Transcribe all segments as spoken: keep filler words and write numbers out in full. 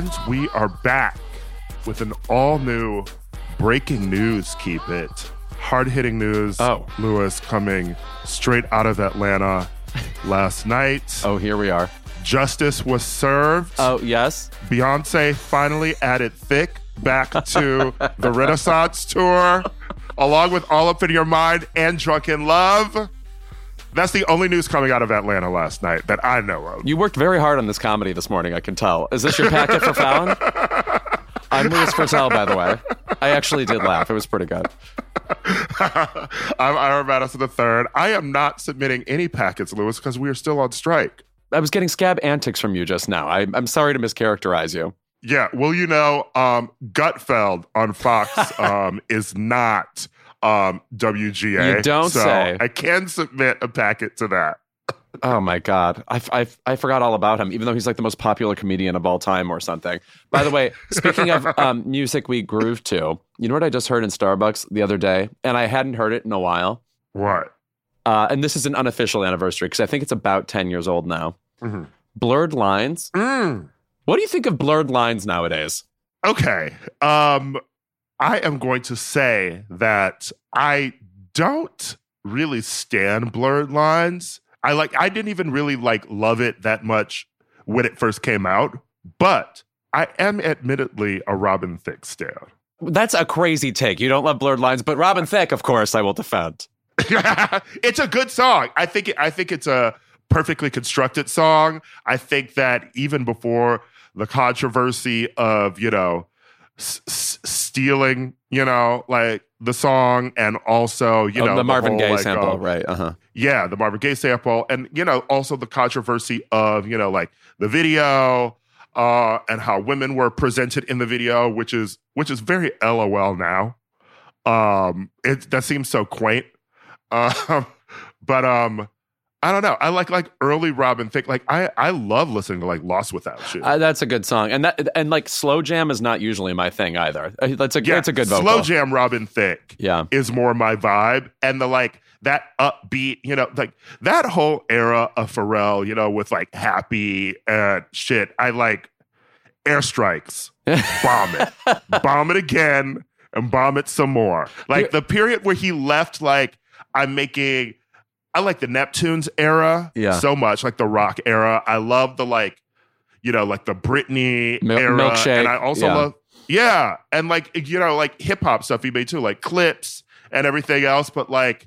And we are back with an all-new breaking news, keep it. Hard-hitting news, oh. Lewis, coming straight out of Atlanta last night. Oh, here we are. Justice was served. Oh, yes. Beyonce finally added Thick back to the Renaissance tour, along with All Up in Your Mind and Drunken Love. That's the only news coming out of Atlanta last night that I know of. You worked very hard on this comedy this morning, I can tell. Is this your packet for Fallon? I'm Louis Fertel, by the way. I actually did laugh. It was pretty good. I'm Ira Madison the third. I am not submitting any packets, Louis, because we are still on strike. I was getting scab antics from you just now. I, I'm sorry to mischaracterize you. Yeah, well, you know, um, Gutfeld on Fox um, is not um, W G A. You don't so say. I can submit a packet to that. Oh, my God. I, I, I forgot all about him, even though he's like the most popular comedian of all time or something. By the way, speaking of um, music we groove to, you know what I just heard in Starbucks the other day? And I hadn't heard it in a while. What? Uh, and this is an unofficial anniversary because I think it's about ten years old now. Mm-hmm. Blurred Lines. Mm. What do you think of Blurred Lines nowadays? Okay. Um, I am going to say that I don't really stand Blurred Lines. I like. I didn't even really like love it that much when it first came out, but I am admittedly a Robin Thicke stan. That's a crazy take. You don't love Blurred Lines, but Robin Thicke, of course, I will defend. It's a good song. I think. It, I think it's a perfectly constructed song. I think that even before the controversy of you know s- s- stealing, you know, like the song, and also you oh, know the Marvin whole, Gaye like, sample, uh, right? Uh huh. Yeah, the Marvin Gaye sample, and you know, also the controversy of you know, like the video uh, and how women were presented in the video, which is which is very LOL now. Um, it that seems so quaint, um, but um, I don't know. I like like early Robin Thicke. Like I I love listening to like Lost Without You. Uh, that's a good song, and that and like slow jam is not usually my thing either. Uh, That's a yeah, it's a good vocal. slow jam Robin Thicke. Yeah, is more my vibe, and the like. That upbeat, you know, like that whole era of Pharrell, you know, with like Happy and shit. I like Airstrikes, bomb it, bomb it again, and bomb it some more. Like the period where he left, like I'm making, I like the Neptunes era yeah. so much, like the rock era. I love the like, you know, like the Britney Mil- era, milkshake. and I also yeah. love, yeah, and like you know, like hip hop stuff he made too, like Clips and everything else, but like.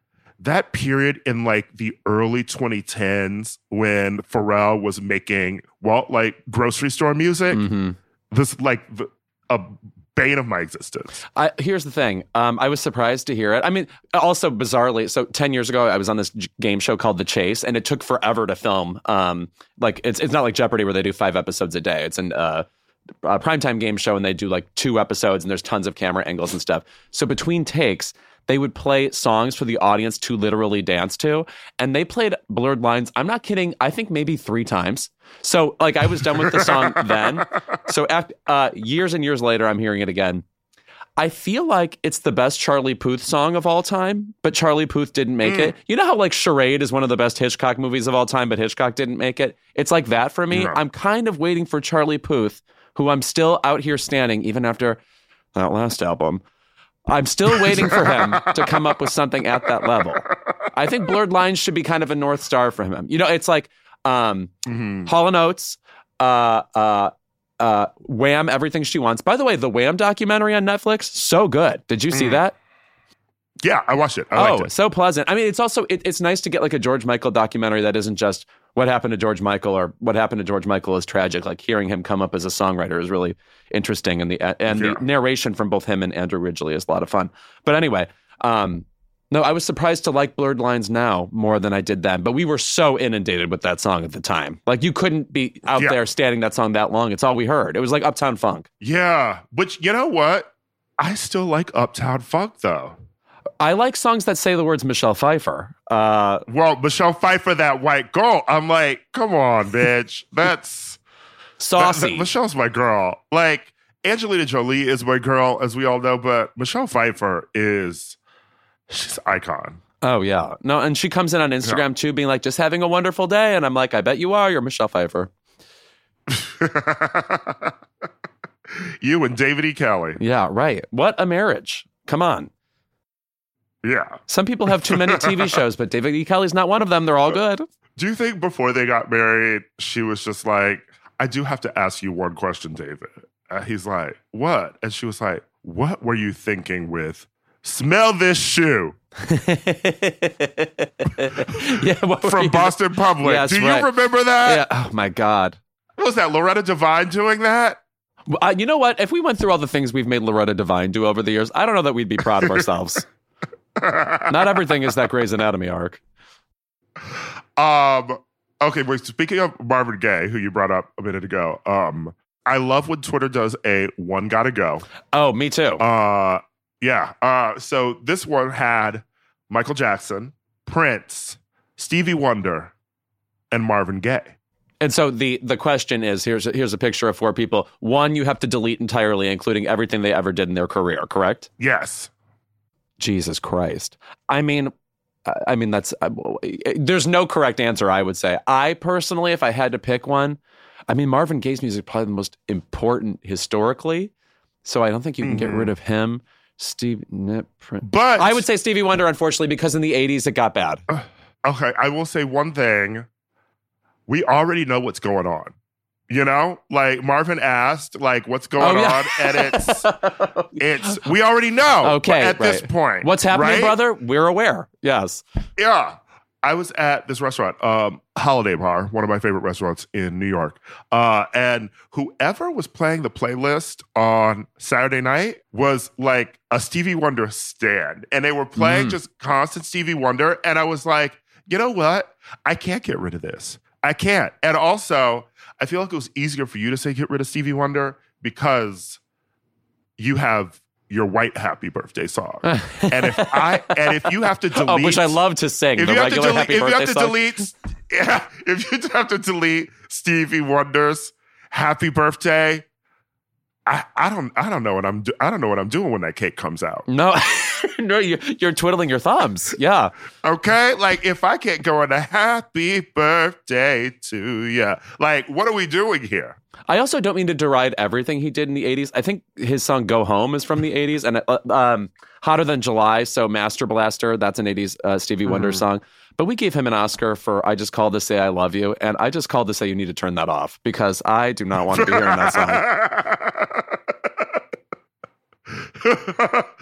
That period in like the early twenty tens when Pharrell was making, well, like grocery store music, Mm-hmm. this like the, a bane of my existence. I, here's the thing. Um, I was surprised to hear it. I mean, also bizarrely, so ten years ago, I was on this j- game show called The Chase, and it took forever to film. Um, like it's it's not like Jeopardy where they do five episodes a day. It's an uh, a primetime game show, and they do like two episodes, and there's tons of camera angles and stuff. So between takes, they would play songs for the audience to literally dance to. And they played Blurred Lines, I'm not kidding, I think maybe three times. So like I was done with the song then. So after, uh, years and years later, I'm hearing it again. I feel like it's the best Charlie Puth song of all time, but Charlie Puth didn't make mm. it. You know how like Charade is one of the best Hitchcock movies of all time, but Hitchcock didn't make it? It's like that for me. No. I'm kind of waiting for Charlie Puth, who I'm still out here standing even after that last album. I'm still waiting for him to come up with something at that level. I think Blurred Lines should be kind of a North Star for him. You know, it's like um, mm-hmm. Hall and Oates, uh, uh, uh, Wham, Everything She Wants. By the way, the Wham documentary on Netflix, so good. Did you see mm. that? Yeah, I watched it. I oh, liked it. So pleasant. I mean, it's also, it, it's nice to get like a George Michael documentary that isn't just what happened to George Michael or what happened to George Michael is tragic. Like hearing him come up as a songwriter is really interesting. And the and yeah. the narration from both him and Andrew Ridgeley is a lot of fun. But anyway, um, no, I was surprised to like Blurred Lines now more than I did then. But we were so inundated with that song at the time. Like you couldn't be out yeah. there standing that song that long. It's all we heard. It was like Uptown Funk. Yeah. But you know what? I still like Uptown Funk though. I like songs that say the words Michelle Pfeiffer. Uh, well, Michelle Pfeiffer, that white girl. I'm like, come on, bitch. That's saucy. That, that, Michelle's my girl. Like, Angelina Jolie is my girl, as we all know, but Michelle Pfeiffer is, she's an icon. Oh, yeah. No, and she comes in on Instagram, yeah. too, being like, just having a wonderful day. And I'm like, I bet you are. You're Michelle Pfeiffer. You and David E. Kelly. Yeah, right. What a marriage. Come on. Yeah. Some people have too many T V shows, but David E. Kelly's not one of them. They're all good. Do you think before they got married, she was just like, I do have to ask you one question, David. Uh, he's like, what? And she was like, what were you thinking with smell this shoe? Yeah, what From Boston Public. Yes, do you right. remember that? Yeah. Oh, my God. What was that, Loretta Devine doing that? Uh, you know what? If we went through all the things we've made Loretta Devine do over the years, I don't know that we'd be proud of ourselves. Not everything is that Grey's Anatomy arc. Um. Okay, well, speaking of Marvin Gaye, who you brought up a minute ago, um, I love when Twitter does a one gotta go. Oh, me too. Uh, yeah. Uh, so this one had Michael Jackson, Prince, Stevie Wonder, and Marvin Gaye. And so the the question is, here's a, here's a picture of four people. One, you have to delete entirely, including everything they ever did in their career, correct? Yes. Jesus Christ. I mean, I mean, that's, uh, there's no correct answer, I would say. I personally, if I had to pick one, I mean, Marvin Gaye's music is probably the most important historically. So I don't think you can mm-hmm. get rid of him. Steve, Nip, Prince. But I would say Stevie Wonder, unfortunately, because in the eighties, it got bad. Uh, okay, I will say one thing. We already know what's going on. You know, like Marvin asked, like, what's going oh, yeah. on? And it's, it's, we already know. Okay. At right. this point. What's happening, right? brother? We're aware. Yes. Yeah. I was at this restaurant, um, Holiday Bar, one of my favorite restaurants in New York. Uh, and whoever was playing the playlist on Saturday night was like a Stevie Wonder stand. And they were playing mm. just constant Stevie Wonder. And I was like, you know what? I can't get rid of this. I can't. And also, I feel like it was easier for you to say get rid of Stevie Wonder because you have your white happy birthday song. And if I and if you have to delete, oh, which I love to sing, if the you have regular to delete, happy if you birthday have to song. delete, yeah, if you have to delete Stevie Wonder's happy birthday, I, I don't I don't know what I'm do, I don't know what I'm doing when that cake comes out. No, no, you're, you're twiddling your thumbs. Yeah. Okay, like if I can't go on a happy birthday to you, like what are we doing here? I also don't mean to deride everything he did in the eighties. I think his song "Go Home" is from the eighties, and uh, um, "Hotter Than July." So "Master Blaster," that's an eighties uh, Stevie Wonder mm-hmm. song. But we gave him an Oscar for "I Just Called to Say I Love You," and I just called to say you need to turn that off because I do not want to be hearing that song.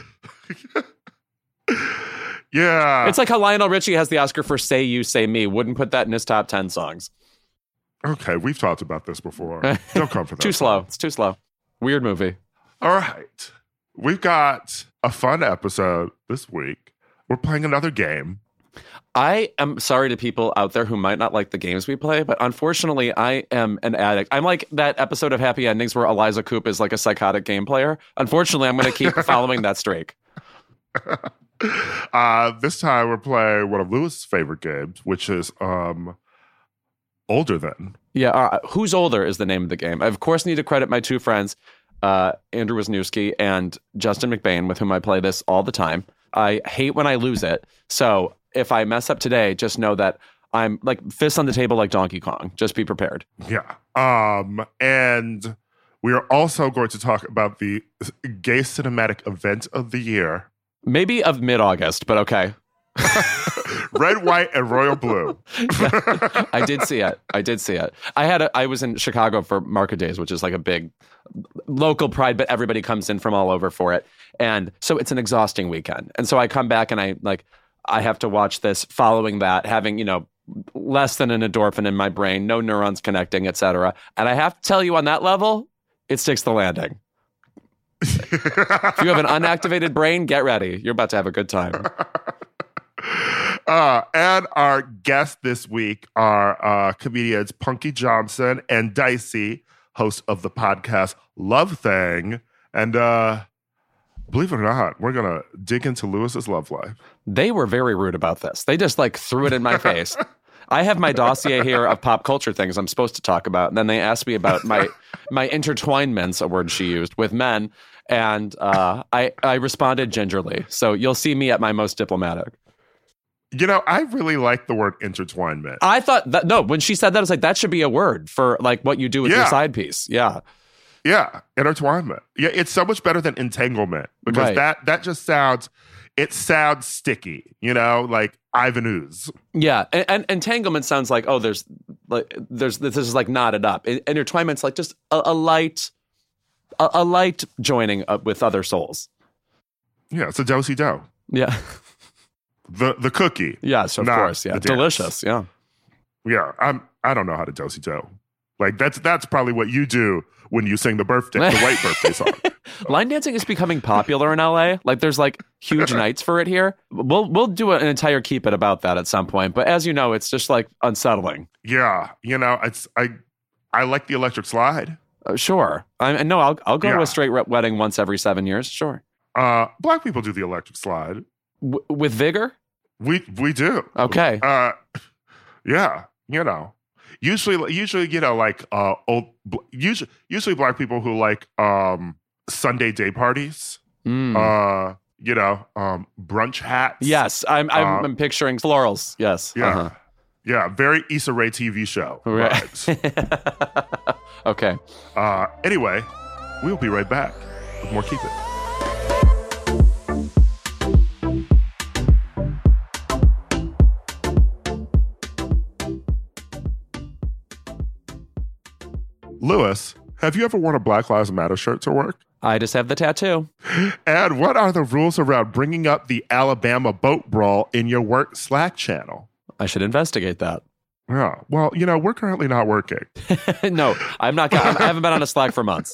Yeah. It's like how Lionel Richie has the Oscar for Say You, Say Me. Wouldn't put that in his top ten songs. Okay, we've talked about this before. Don't come for that. Too slow. It's too slow. Weird movie. All right. We've got a fun episode this week. We're playing another game. I am sorry to people out there who might not like the games we play, but unfortunately, I am an addict. I'm like that episode of Happy Endings where Eliza Coupe is like a psychotic game player. Unfortunately, I'm going to keep following that streak. Uh, this time we're playing one of Lewis's favorite games, which is um, Older Than. Yeah, uh, Who's Older is the name of the game. I, of course, need to credit my two friends, uh, Andrew Wisniewski and Justin McBain, with whom I play this all the time. I hate when I lose it, so if I mess up today, just know that I'm like fists on the table like Donkey Kong. Just be prepared. Yeah. Um, and we are also going to talk about the gay cinematic event of the year. Maybe of mid-August, but okay. Red, white, and royal blue. Yeah, I did see it. I did see it. I had a, I was in Chicago for Market Days, which is like a big local pride, but everybody comes in from all over for it. And so it's an exhausting weekend. And so I come back and I like, I have to watch this following that, having, you know, less than an endorphin in my brain, no neurons connecting, et cetera. And I have to tell you on that level, it sticks the landing. If you have an unactivated brain, get ready. You're about to have a good time. Uh, and our guests this week are uh, comedians Punky Johnson and Dicey, hosts of the podcast Love Thing. And uh, believe it or not, we're going to dig into Lewis's love life. They were very rude about this. They just like threw it in my face. I have my dossier here of pop culture things I'm supposed to talk about. And then they asked me about my my intertwinements, a word she used, with men. And uh, I, I responded gingerly. So you'll see me at my most diplomatic. You know, I really like the word intertwinement. I thought that, no, when she said that, I was like, that should be a word for like what you do with Yeah. your side piece. Yeah. Yeah, intertwinement. Yeah, it's so much better than entanglement because Right. that that just sounds, it sounds sticky, you know, like Ivan Ooze. Yeah. And, and entanglement sounds like, oh, there's like, there's, this is like knotted up. In- Intertwinement's like just a, a light, a, a light joining up with other souls. Yeah, it's a do-si do. Yeah. The the cookie. Yes, of not course. Yeah. the dance. Delicious. Yeah. Yeah, I'm. I don't know how to do-si do. Like that's that's probably what you do when you sing the birthday, the white birthday song. Line dancing is becoming popular in L A. Like there's like huge nights for it here. We'll we'll do an entire Keep It about that at some point. But as you know, it's just like unsettling. Yeah, you know, it's I I like the electric slide. Uh, sure. I, I no, I'll I'll go to Yeah. a straight re- wedding once every seven years. Sure. Uh, black people do the electric slide. W- with vigor. We we do. Okay. Uh, yeah, you know, usually usually you know like uh old usually usually black people who like um Sunday day parties. Mm. Uh, you know, um brunch hats. Yes, I'm I'm, uh, I'm picturing florals. Yes. Yeah. Uh-huh. Yeah, very Issa Rae T V show. Right. vibes. Okay. Uh, anyway, we'll be right back with more Keep It. Lewis, have you ever worn a Black Lives Matter shirt to work? I just have the tattoo. And what are the rules around bringing up the Alabama boat brawl in your work Slack channel? I should investigate that. Yeah, well, you know, we're currently not working. No, I'm not. I'm, I haven't been on a Slack for months.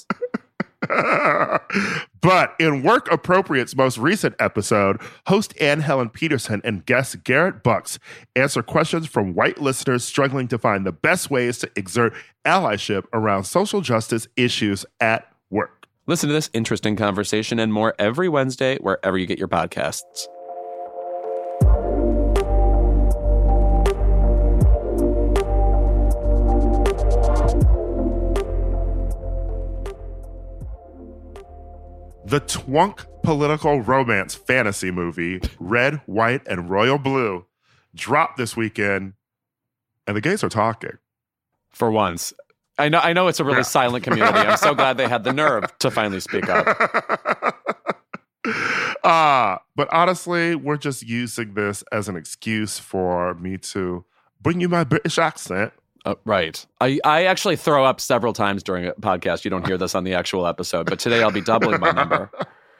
But in Work Appropriate's most recent episode, host Ann Helen Peterson and guest Garrett Bucks answer questions from white listeners struggling to find the best ways to exert allyship around social justice issues at work. Listen to this interesting conversation and more every Wednesday wherever you get your podcasts. The twunk political romance fantasy movie, Red, White, and Royal Blue, dropped this weekend, and the gays are talking. For once. I know I know it's a really Yeah. silent community. I'm so glad they had the nerve to finally speak up. uh, but honestly, we're just using this as an excuse for me to bring you my British accent. Uh, right. I, I actually throw up several times during a podcast. You don't hear this on the actual episode, but today I'll be doubling my number.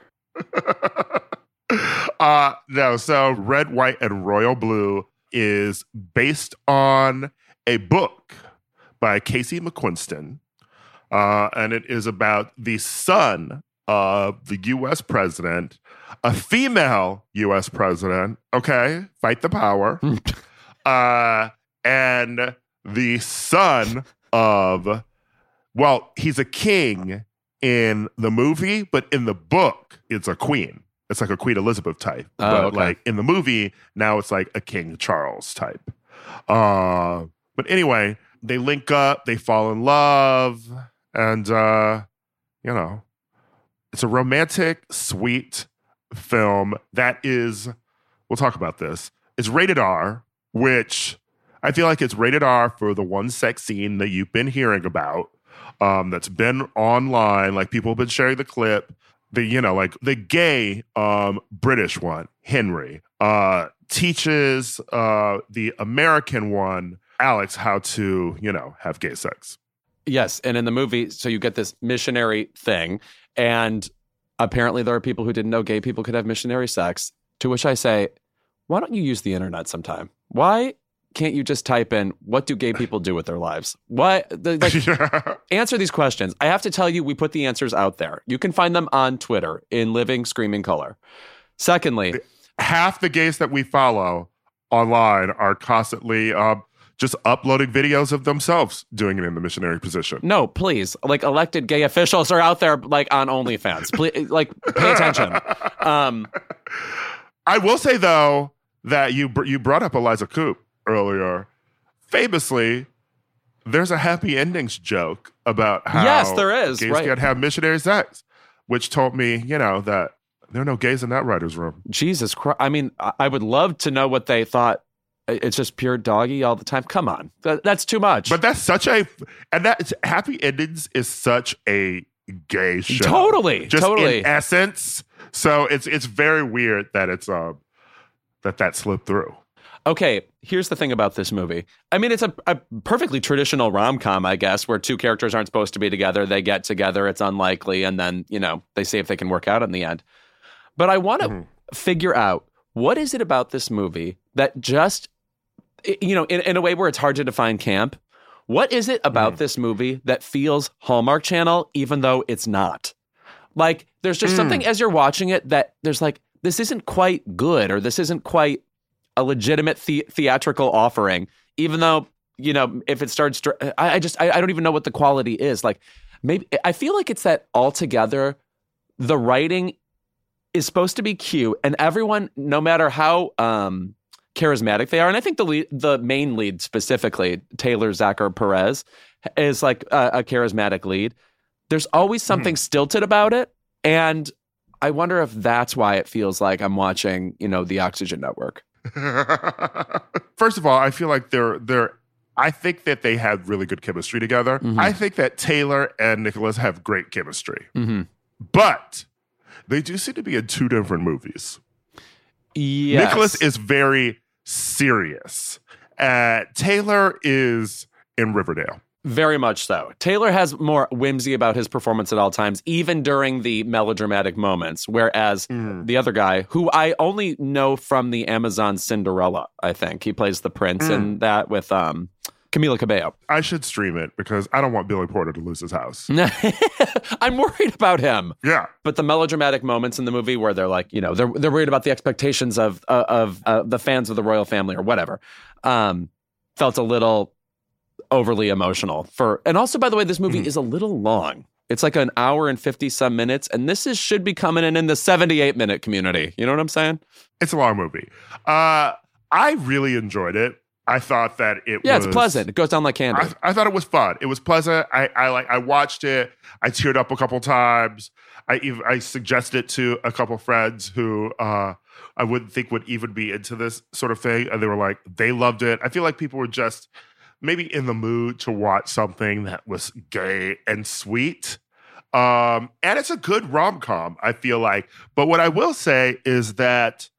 uh, no, so Red, White, and Royal Blue is based on a book by Casey McQuiston. Uh, and it is about the son of the U S president, a female U S president, okay? Fight the power. uh, and the son of, well, he's a king in the movie, but in the book, it's a queen. It's like a Queen Elizabeth type. Oh, but okay. like in the movie, now it's like a King Charles type. Uh, but anyway, they link up, they fall in love, and, uh, you know, it's a romantic, sweet film that is, we'll talk about this, it's rated R, which I feel like it's rated R for the one sex scene that you've been hearing about, um, that's been online. Like people have been sharing the clip. The, you know, like the gay um, British one, Henry, uh, teaches uh, the American one, Alex, how to, you know, have gay sex. Yes. And in the movie, so you get this missionary thing. And apparently there are people who didn't know gay people could have missionary sex. To which I say, why don't you use the internet sometime? Why can't you just type in, what do gay people do with their lives? What? The, like, Yeah. answer these questions. I have to tell you, we put the answers out there. You can find them on Twitter in living, screaming color. Secondly, Half the gays that we follow online are constantly um, just uploading videos of themselves doing it in the missionary position. no, please, like elected gay officials are out there like on OnlyFans. Please, like pay attention. Um, I will say, though, that you br- you brought up Eliza Coupe earlier. Famously, there's a happy endings joke about how Yes, there is, gays right. can't have missionary sex, which told me, you know, that There are no gays in that writer's room. Jesus Christ. I mean, I I would love to know what they thought. It's just pure doggy all the time. Come on. That, that's too much. But that's such a, and that Happy Endings is such a gay show. Totally. Just totally. in essence. So it's it's very weird that it's um that that slipped through. Okay, here's the thing about this movie. I mean, it's a, a perfectly traditional rom-com, I guess, where two characters aren't supposed to be together. They get together. It's unlikely. And then, you know, they see if they can work out in the end. But I want to mm-hmm. figure out, what is it about this movie that just, you know, in, in a way where it's hard to define camp, what is it about mm. this movie that feels Hallmark Channel, even though it's not? Like, there's just mm. something as you're watching it that there's like, this isn't quite good, or this isn't quite a legitimate the- theatrical offering, even though, you know, if it starts, I, I just, I, I don't even know what the quality is. Like, maybe, I feel like it's that altogether, the writing is supposed to be cute, and everyone, no matter how, um, charismatic they are, and I think the lead, the main lead specifically, Taylor Zachar Perez, is like a, a charismatic lead. There's always something mm. stilted about it, and I wonder if that's why it feels like I'm watching, you know, the Oxygen Network. First of all, I feel like they're they're. I think that they had really good chemistry together. Mm-hmm. I think that Taylor and Nicholas have great chemistry, mm-hmm. but they do seem to be in two different movies. Yes. Nicholas is very serious. Uh, Taylor is in Riverdale. Very much so. Taylor has more whimsy about his performance at all times, even during the melodramatic moments, whereas mm. the other guy, who I only know from the Amazon Cinderella, I think. He plays the prince mm. in that with um, Camila Cabello. I should stream it because I don't want Billy Porter to lose his house. I'm worried about him. Yeah. But the melodramatic moments in the movie where they're like, you know, they're they're worried about the expectations of uh, of uh, the fans of the royal family or whatever, um, felt a little overly emotional. For and also, by the way, this movie mm-hmm. is a little long. It's like an hour and fifty some minutes, and this is should be coming in in the seventy-eight minute community. You know what I'm saying? It's a long movie. Uh, I really enjoyed it. I thought that it yeah, was... it's pleasant. It goes down like candy. I, I thought it was fun. It was pleasant. I, I like. I watched it. I teared up a couple times. I even I suggested it to a couple friends who uh, I wouldn't think would even be into this sort of thing, and they were like, they loved it. I feel like people were just maybe in the mood to watch something that was gay and sweet. Um, and it's a good rom-com, I feel like. But what I will say is that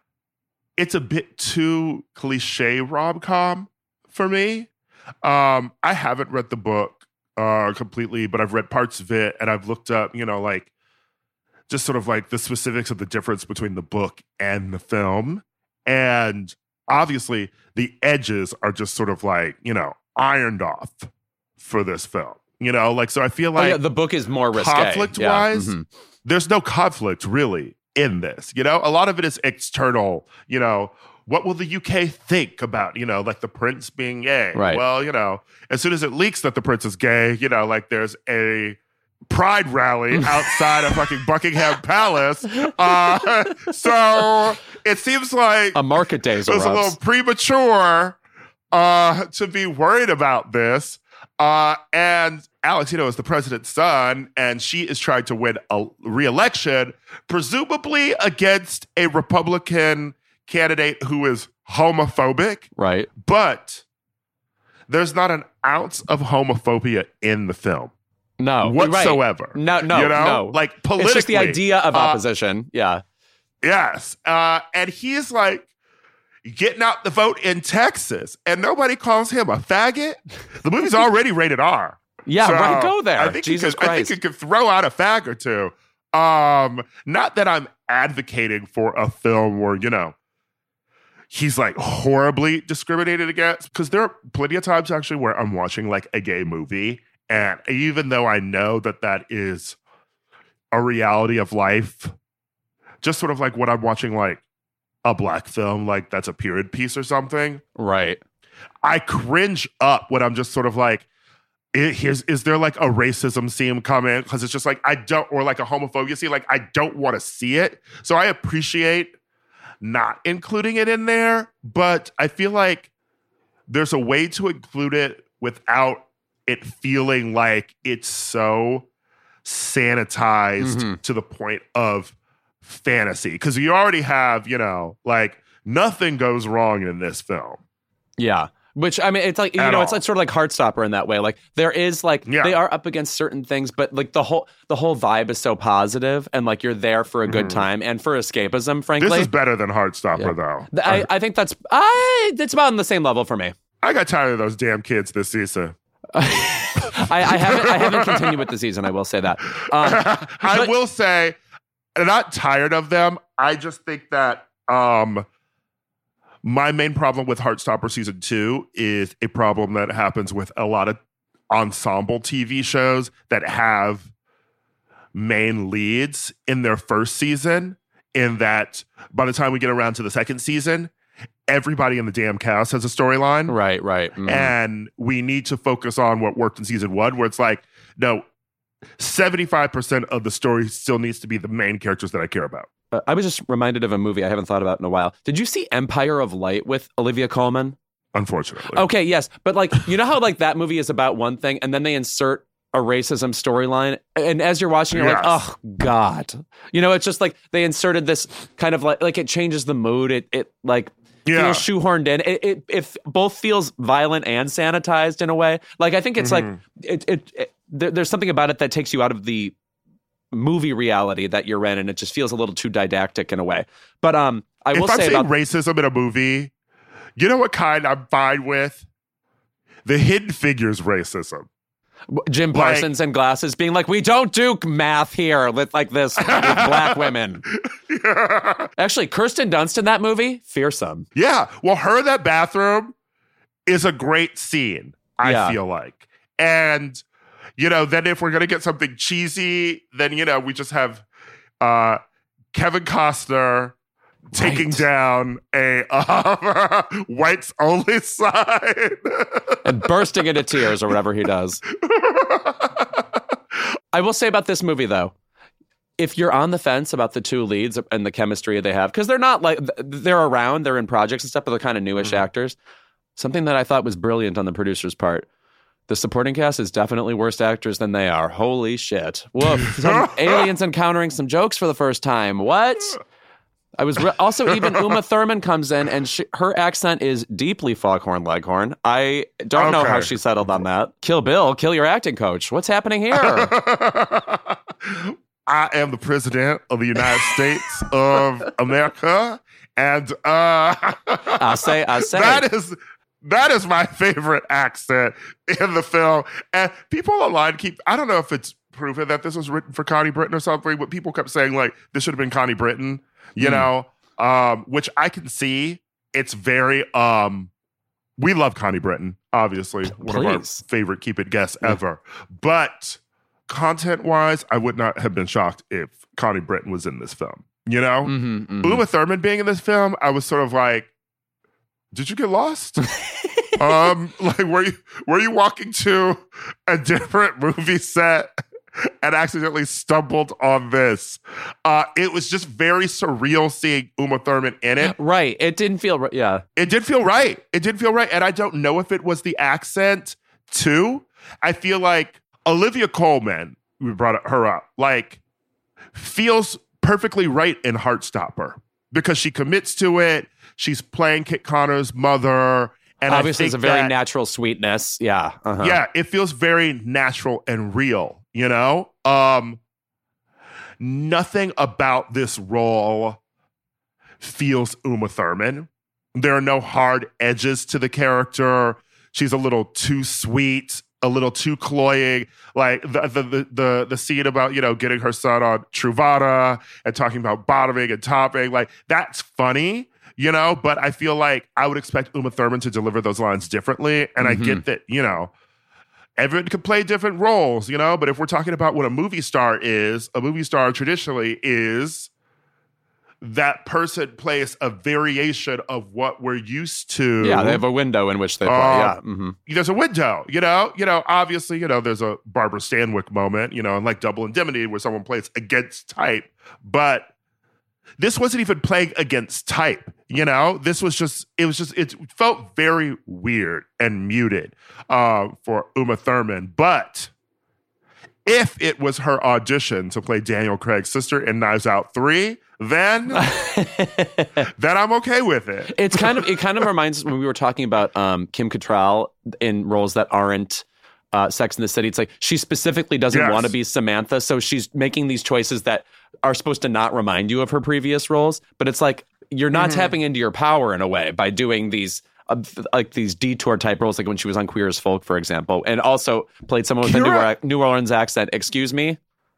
it's a bit too cliche rom-com for me. Um, I haven't read the book uh, completely, but I've read parts of it, and I've looked up, you know, like just sort of like the specifics of the difference between the book and the film. And obviously, the edges are just sort of like, you know, ironed off for this film. You know, like, so I feel like oh, yeah, the book is more risque. Conflict-wise, yeah. mm-hmm. there's no conflict really in this. You know, a lot of it is external. You know, what will the U K think about, you know, like the prince being gay? Right. Well, you know, as soon as it leaks that the prince is gay, you know, like there's a pride rally outside of fucking Buckingham Palace. Uh, so it seems like a market days it was a little premature uh, to be worried about this. Uh, and Alex, you know, is the president's son, and she is trying to win a re-election, presumably against a Republican candidate who is homophobic. Right. But there's not an ounce of homophobia in the film. No. Whatsoever. Right. No, no, you know? no. Like, politically. It's just the idea of uh, opposition. Yeah. Yes. Uh, and he's like, getting out the vote in Texas, and nobody calls him a faggot. The movie's already rated R. Yeah, so right. Go there. I think Jesus you could, Christ. I think you could throw out a fag or two. Um, not that I'm advocating for a film where, you know, he's like horribly discriminated against, because there are plenty of times actually where I'm watching like a gay movie, and even though I know that that is a reality of life, just sort of like when I'm watching like a black film, like that's a period piece or something. Right. I cringe up when I'm just sort of like, is, is there like a racism scene coming? Because it's just like, I don't, or like a homophobia scene, like I don't want to see it. So I appreciate not including it in there, but I feel like there's a way to include it without it feeling like it's so sanitized mm-hmm. to the point of fantasy. Because you already have, you know, like nothing goes wrong in this film. Yeah. Which, I mean, it's like, you At know, it's all. like sort of like Heartstopper in that way. Like there is like, Yeah. they are up against certain things, but like the whole, the whole vibe is so positive and like you're there for a good Mhm. time and for escapism, frankly. This is better than Heartstopper, Yeah. though. Th- I, I think that's, I, it's about on the same level for me. I got tired of those damn kids this season. I, I haven't, I haven't continued with the season. I will say that. Um, I but- will say, I'm not tired of them. I just think that um, my main problem with Heartstopper season two is a problem that happens with a lot of ensemble T V shows that have main leads in their first season. In that, by the time we get around to the second season, everybody in the damn cast has a storyline. Right, right. Mhm. And we need to focus on what worked in season one, where it's like, no, seventy-five percent of the story still needs to be the main characters that I care about. Uh, I was just reminded of a movie I haven't thought about in a while. Did you see Empire of Light with Olivia Colman? Unfortunately. Okay, yes. But like, you know how like that movie is about one thing and then they insert a racism storyline? And as you're watching, you're like, Yes. oh God. You know, it's just like they inserted this kind of like, like it changes the mood. It, it like, Yeah. feels shoehorned in. It, it it both feels violent and sanitized in a way. Like I think it's Mhm. like it it, it there, there's something about it that takes you out of the movie reality that you're in, and it just feels a little too didactic in a way. But um, I will if I'm say saying about racism in a movie, you know what kind I'm fine with? The Hidden Figures racism. Jim Parsons and glasses being like, we don't do math here with like this with black women. Yeah. Actually, Kirsten Dunst in that movie, fearsome. Yeah. Well, her in that bathroom is a great scene, I Yeah. feel like. And, you know, then if we're going to get something cheesy, then, you know, we just have uh, Kevin Costner taking Right. down a uh, whites only sign. And bursting into tears or whatever he does. I will say about this movie, though, if you're on the fence about the two leads and the chemistry they have, because they're not like, they're around, they're in projects and stuff, but they're kind of newish Mm-hmm. actors. Something that I thought was brilliant on the producer's part. The supporting cast is definitely worse actors than they are. Holy shit. Woof. Some aliens encountering some jokes for the first time. What? I was re- also even Uma Thurman comes in and she, her accent is deeply Foghorn Leghorn. I don't know Okay. how she settled on that. Kill Bill, kill your acting coach. What's happening here? I am the president of the United States of America, and uh, I say, I say. that is that is my favorite accent in the film. And people online keep, I don't know if it's proven that this was written for Connie Britton or something, but people kept saying like this should have been Connie Britton, you Hmm. know, um, which I can see. It's very um, we love Connie Britton, obviously one of our Please. favorite Keep It guests ever, but content wise, I would not have been shocked if Connie Britton was in this film. You know, Mhm, mhm. Uma Thurman being in this film, I was sort of like, did you get lost? um, like, were you were you walking to a different movie set and accidentally stumbled on this? Uh, it was just very surreal seeing Uma Thurman in it. Right. It didn't feel right. Yeah. It did feel right. It did feel right. And I don't know if it was the accent too. I feel like Olivia Colman, we brought her up, like feels perfectly right in Heartstopper because she commits to it. She's playing Kit Connor's mother. And Obviously, I it's think a very that, natural sweetness. Yeah. Uh-huh. yeah, it feels very natural and real, you know? Um, nothing about this role feels Uma Thurman. There are no hard edges to the character. She's a little too sweet, a little too cloying. Like the the the the, the scene about, you know, getting her son on Truvada and talking about bottoming and topping, like that's funny, you know, but I feel like I would expect Uma Thurman to deliver those lines differently. And I get that, you know, everyone can play different roles, you know, but if we're talking about what a movie star is, a movie star traditionally is that person plays a variation of what we're used to. Yeah. They have a window in which they play. Uh, yeah. Mhm. There's a window, you know, you know, obviously, you know, there's a Barbara Stanwyck moment, you know, and like Double Indemnity where someone plays against type, but this wasn't even playing against type, you know, this was just, it was just, it felt very weird and muted uh, for Uma Thurman, but if it was her audition to play Daniel Craig's sister in Knives Out three, then then I'm okay with it. It's kind of it kind of reminds us when we were talking about um, Kim Cattrall in roles that aren't uh, Sex and the City. It's like she specifically doesn't Yes. want to be Samantha, so she's making these choices that are supposed to not remind you of her previous roles. But it's like you're not Mm-hmm. tapping into your power in a way by doing these uh, th- like these detour type roles, like when she was on Queer as Folk, for example, and also played someone with a New, Kira- Or- New Orleans accent. Excuse me.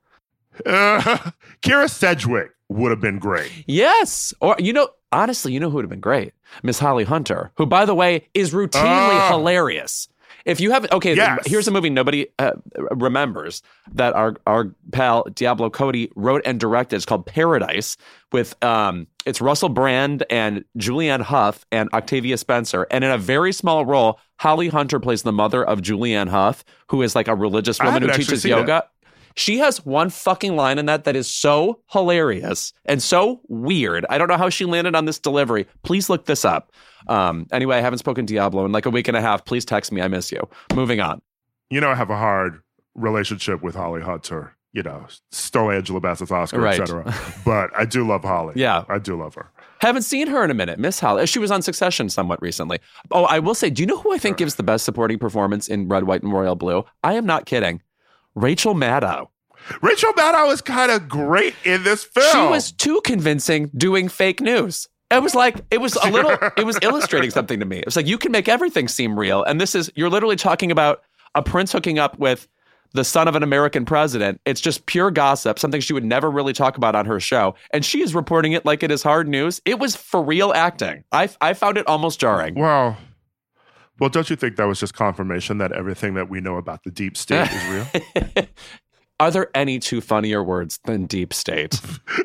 Uh, Kira Sedgwick would have been great. Yes. Or, you know, honestly, you know who would have been great? Miss Holly Hunter, who, by the way, is routinely Ah. hilarious. If you haven't, okay, Yes. here's a movie nobody uh, remembers that our our pal Diablo Cody wrote and directed. It's called Paradise with, um, it's Russell Brand and Julianne Hough and Octavia Spencer. And in a very small role, Holly Hunter plays the mother of Julianne Hough, who is like a religious I woman who haven't actually teaches seen yoga. She has one fucking line in that that is so hilarious and so weird. I don't know how she landed on this delivery. Please look this up. Um, anyway, I haven't spoken to Diablo in like a week and a half. Please text me. I miss you. Moving on. You know, I have a hard relationship with Holly Hunter. You know, stole Angela Bassett's Oscar, Right. et cetera. But I do love Holly. Yeah. I do love her. Haven't seen her in a minute. Miss Holly. She was on Succession somewhat recently. Oh, I will say, do you know who I think gives the best supporting performance in Red, White, and Royal Blue? I am not kidding. Rachel Maddow. Rachel Maddow is kind of great in this film. She was too convincing doing fake news. It was like, it was a little, it was illustrating something to me. It was like, you can make everything seem real. And this is, you're literally talking about a prince hooking up with the son of an American president. It's just pure gossip, something she would never really talk about on her show. And she is reporting it like it is hard news. It was for real acting. I, I found it almost jarring. Well, well, don't you think that was just confirmation that everything that we know about the deep state is real? Are there any two funnier words than deep state?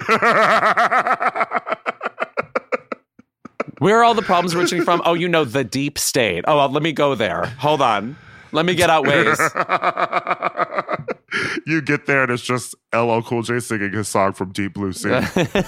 Where are all the problems originating from? Oh, you know, the deep state. Oh, well, let me go there. Hold on. Let me get out ways. You get there and it's just L L Cool J singing his song from Deep Blue Sea.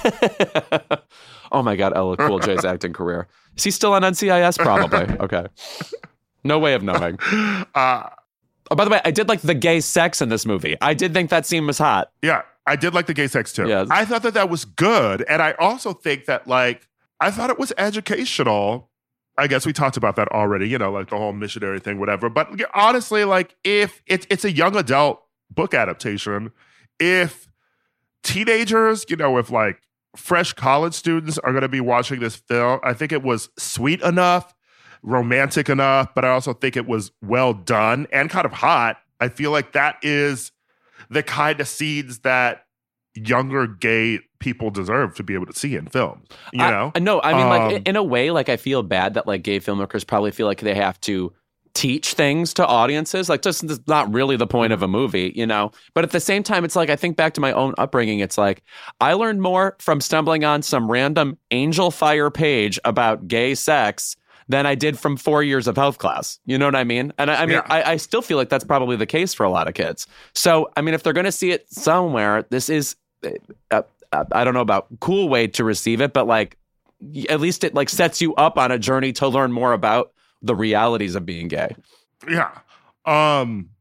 Oh my God, L L Cool J's acting career. Is he still on N C I S? Probably. Okay. No way of knowing. Uh, Oh, by the way, I did like the gay sex in this movie. I did think that scene was hot. yeah, I did like the gay sex too. Yeah. I thought that that was good. And I also think that, like, I thought it was educational. I guess we talked about that already, you know, like the whole missionary thing, whatever. But honestly, like, if it's, it's a young adult book adaptation, if teenagers, you know, if like fresh college students are going to be watching this film, I think it was sweet enough, romantic enough, but I also think it was well done and kind of hot. I feel like that is the kind of scenes that younger gay people deserve to be able to see in films. You I, know? No, I mean, Um, like, in, in a way, like, I feel bad that, like, gay filmmakers probably feel like they have to teach things to audiences. Like, just that's not really the point of a movie, you know? But at the same time, it's like, I think back to my own upbringing. It's like, I learned more from stumbling on some random Angel Fire page about gay sex than I did from four years of health class. You know what I mean? And I, I mean, Yeah. I, I still feel like that's probably the case for a lot of kids. So, I mean, if they're going to see it somewhere, this is, uh, uh, I don't know about cool way to receive it, but like, at least it like sets you up on a journey to learn more about the realities of being gay. Yeah. Um,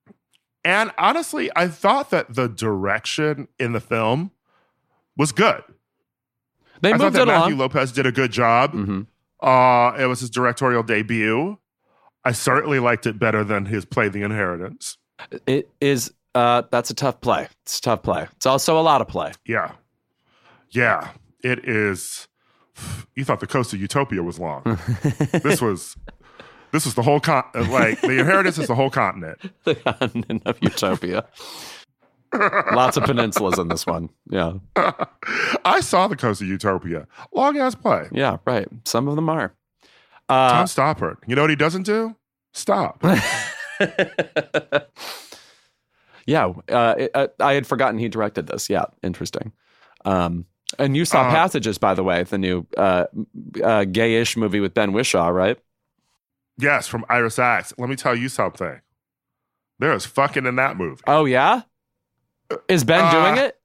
and honestly, I thought that the direction in the film was good. They I thought moved that it Matthew along. Lopez did a good job. hmm Uh, it was his directorial debut. I certainly liked it better than his play The Inheritance. It is, uh, that's a tough play. It's a tough play. It's also a lot of play. Yeah. Yeah. It is. You thought The Coast of Utopia was long. This was this was the whole con like The Inheritance is the whole continent. The continent of Utopia. Lots of peninsulas in this one. Yeah. I saw The Coast of Utopia. Long ass play. Yeah, right. Some of them are. Uh, Tom Stoppard. You know what he doesn't do? Stop. yeah, uh, it, uh, I had forgotten he directed this. Yeah, interesting. Um, and you saw Uh, Passages, by the way, the new uh, uh, gayish movie with Ben Whishaw, right? Yes, from Iris Axe. Let me tell you something. There is fucking in that movie. Oh, yeah? Is Ben Uh, doing it?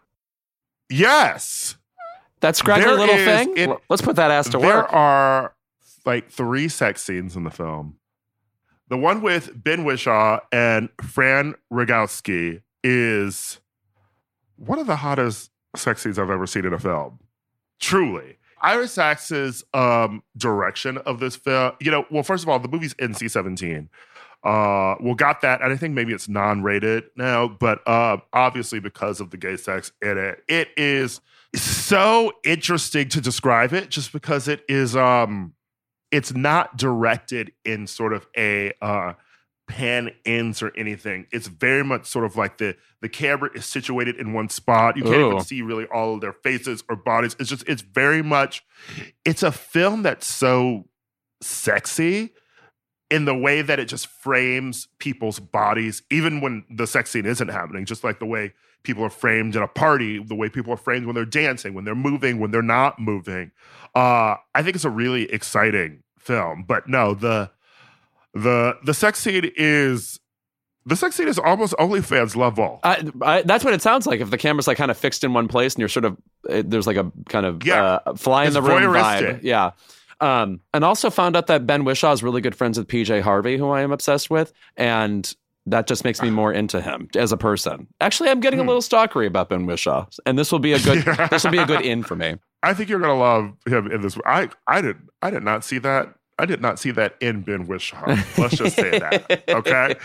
Yes. That scraggly there little is- thing? it- Let's put that ass to There work. are like three sex scenes in the film. The one with Ben Whishaw and Fran Rogowski is one of the hottest sex scenes I've ever seen in a film. Truly. Ira Sachs's um, direction of this film, you know, well, first of all, the movie's N C seventeen. Uh, well, got that, and I think maybe it's non-rated now, but uh, obviously because of the gay sex in it, it is so interesting to describe it just because it is, um, it's not directed in sort of a uh, pan ins or anything. It's very much sort of like the the camera is situated in one spot. You can't Ooh. even see really all of their faces or bodies. It's just, it's very much, it's a film that's so sexy in the way that it just frames people's bodies, even when the sex scene isn't happening, just like the way people are framed at a party, the way people are framed when they're dancing, when they're moving, when they're not moving. Uh, I think it's a really exciting film. But no, the the the sex scene is the sex scene is almost OnlyFans level. I, I, that's what it sounds like. If the camera's like kind of fixed in one place and you're sort of it, there's like a kind of yeah. uh, fly in it's the room voyeuristic. vibe. Yeah. Um, and also found out that Ben Whishaw is really good friends with P J Harvey, who I am obsessed with, and that just makes me more into him as a person. Actually, I'm getting Hmm. a little stalkery about Ben Whishaw, and this will be a good Yeah. this will be a good in for me. I think you're gonna love him in this. I I did I did not see that. I did not see that in Ben Whishaw. Let's just say that. Okay.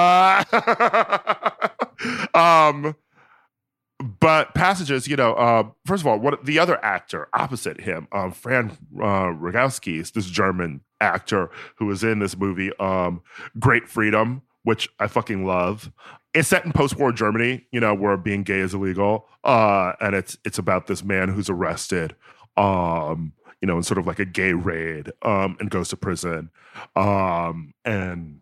Uh, um, but Passages, you know, uh, first of all, what the other actor opposite him, um, Fran uh, Rogowski, is this German actor who was in this movie, um, Great Freedom, which I fucking love. It's set in post-war Germany, you know, where being gay is illegal, uh, and it's it's about this man who's arrested. Um, you know, in sort of like a gay raid, um, and goes to prison, um, and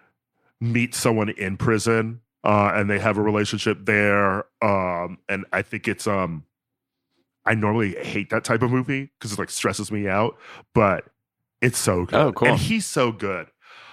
meets someone in prison, uh, and they have a relationship there. Um, and I think it's, um, I normally hate that type of movie because it like stresses me out, but it's so good. Oh, cool. And he's so good.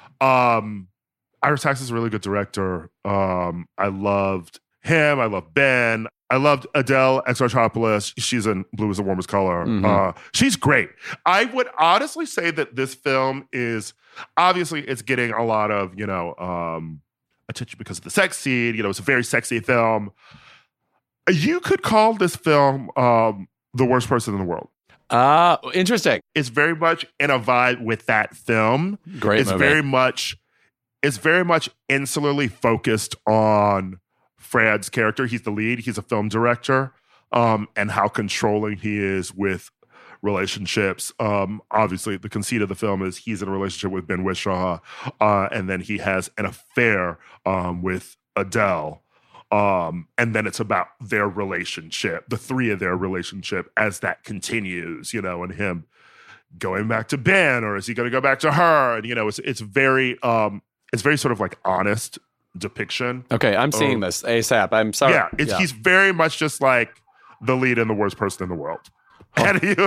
Um, Ira Sachs is a really good director. Um, I loved him. I love Ben. I loved Adele Exarchopoulos. She's in Blue is the Warmest Color. Mhm. Uh, she's great. I would honestly say that this film is, obviously it's getting a lot of, you know, um, attention because of the sex scene. You know, it's a very sexy film. You could call this film um, The Worst Person in the World. Ah, interesting. It's very much in a vibe with that film. Great it's movie. very much, it's very much insularly focused on Frad's character. He's the lead. He's a film director, um, and how controlling he is with relationships. Um, obviously, the conceit of the film is he's in a relationship with Ben Whishaw, uh, and then he has an affair um, with Adele. Um, and then it's about their relationship, the three of their relationship as that continues, you know, and him going back to Ben, or is he going to go back to her? And, you know, it's it's very, um, it's very sort of like honest depiction. Okay, I'm seeing Oh. this ASAP. I'm sorry. Yeah, it's, he's very much just like the lead and the worst person in the world. And he,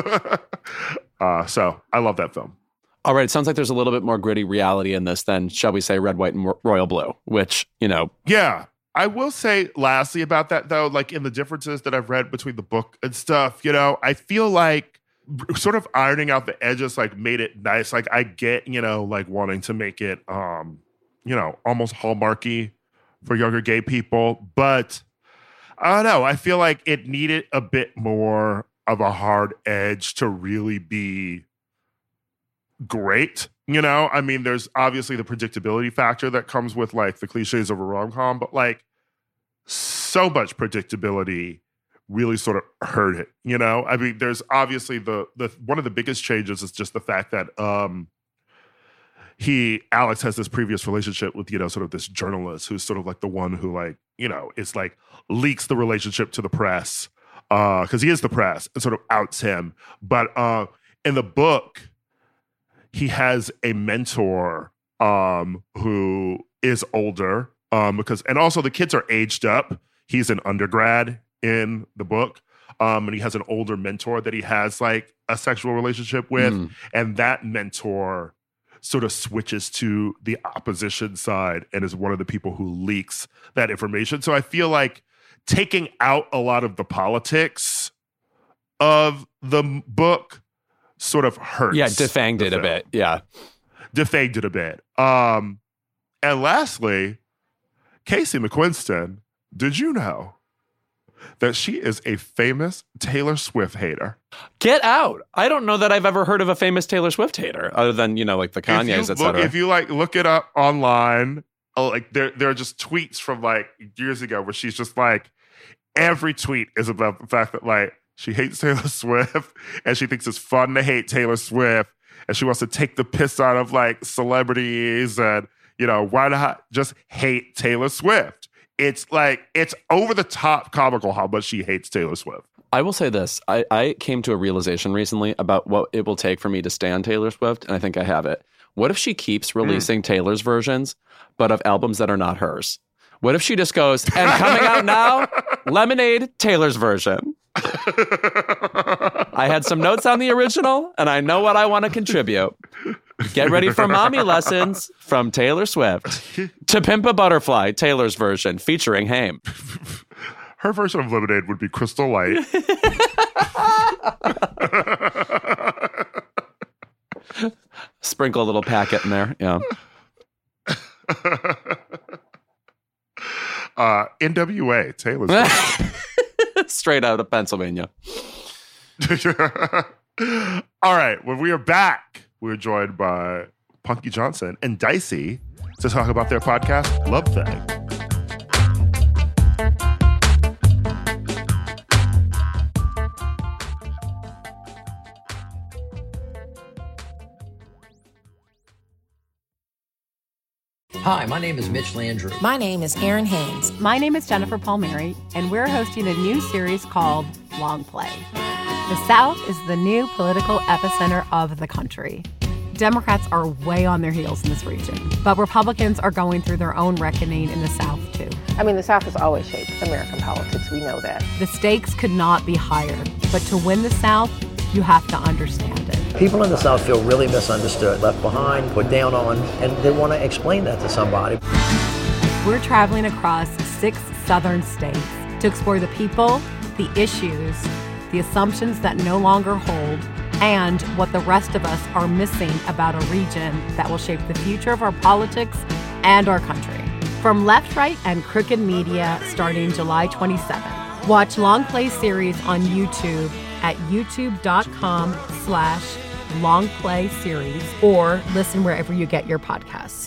uh, so I love that film. All right, it sounds like there's a little bit more gritty reality in this than, shall we say, Red, White, and Ro- Royal Blue, which, you know. Yeah. I will say lastly about that, though, like in the differences that I've read between the book and stuff, you know, I feel like sort of ironing out the edges, like made it nice. Like I get, you know, like wanting to make it, um, you know, almost Hallmarky for younger gay people. But I don't know. I feel like it needed a bit more of a hard edge to really be great. You know, I mean, there's obviously the predictability factor that comes with like the cliches of a rom-com, but like so much predictability really sort of hurt it. You know, I mean, there's obviously the the one of the biggest changes is just the fact that um he Alex has this previous relationship with, you know, sort of this journalist who's sort of like the one who like, you know, is like leaks the relationship to the press uh because he is the press and sort of outs him. But uh in the book, he has a mentor um, who is older um, because, and also the kids are aged up. He's an undergrad in the book, um, and he has an older mentor that he has like a sexual relationship with, Mm. and that mentor sort of switches to the opposition side and is one of the people who leaks that information. So I feel like taking out a lot of the politics of the m- book sort of hurts. Yeah, defanged the it a film. bit. Yeah. Defanged it a bit. Um, and lastly, Casey McQuiston did you know that she is a famous Taylor Swift hater? Get out. I don't know that I've ever heard of a famous Taylor Swift hater other than, you know, like the Kanyes, et cetera. If you like look it up online, oh, like there, there are just tweets from like years ago where she's just like, every tweet is about the fact that like she hates Taylor Swift and she thinks it's fun to hate Taylor Swift and she wants to take the piss out of like celebrities and, you know, why not just hate Taylor Swift? It's like, it's over the top comical how much she hates Taylor Swift. I will say this. I, I came to a realization recently about what it will take for me to stand Taylor Swift, and I think I have it. What if she keeps releasing mm. Taylor's versions, but of albums that are not hers? What if she just goes, and coming out now, Lemonade, Taylor's version. I had some notes on the original, and I know what I want to contribute. Get ready for mommy lessons from Taylor Swift. To Pimp a Butterfly, Taylor's version, featuring Haim. Her version of Lemonade would be Crystal Light. Sprinkle a little packet in there, yeah. Uh, N W A, Taylor's version. Straight out of Pennsylvania. All right, when we are back, we're joined by Punky Johnson and Dicey to talk about their podcast, Love Thing. Hi, my name is Mitch Landry. My name is Erin Haynes. My name is Jennifer Palmieri, and we're hosting a new series called Long Play. The South is the new political epicenter of the country. Democrats are way on their heels in this region, but Republicans are going through their own reckoning in the South, too. I mean, the South has always shaped American politics. We know that. The stakes could not be higher, but to win the South, you have to understand it. People in the South feel really misunderstood, left behind, put down on, and they want to explain that to somebody. We're traveling across six southern states to explore the people, the issues, the assumptions that no longer hold, and what the rest of us are missing about a region that will shape the future of our politics and our country. From Left, Right, and Crooked Media starting July twenty-seventh. Watch Long Play series on YouTube at youtube.com slash long play series or listen wherever you get your podcasts.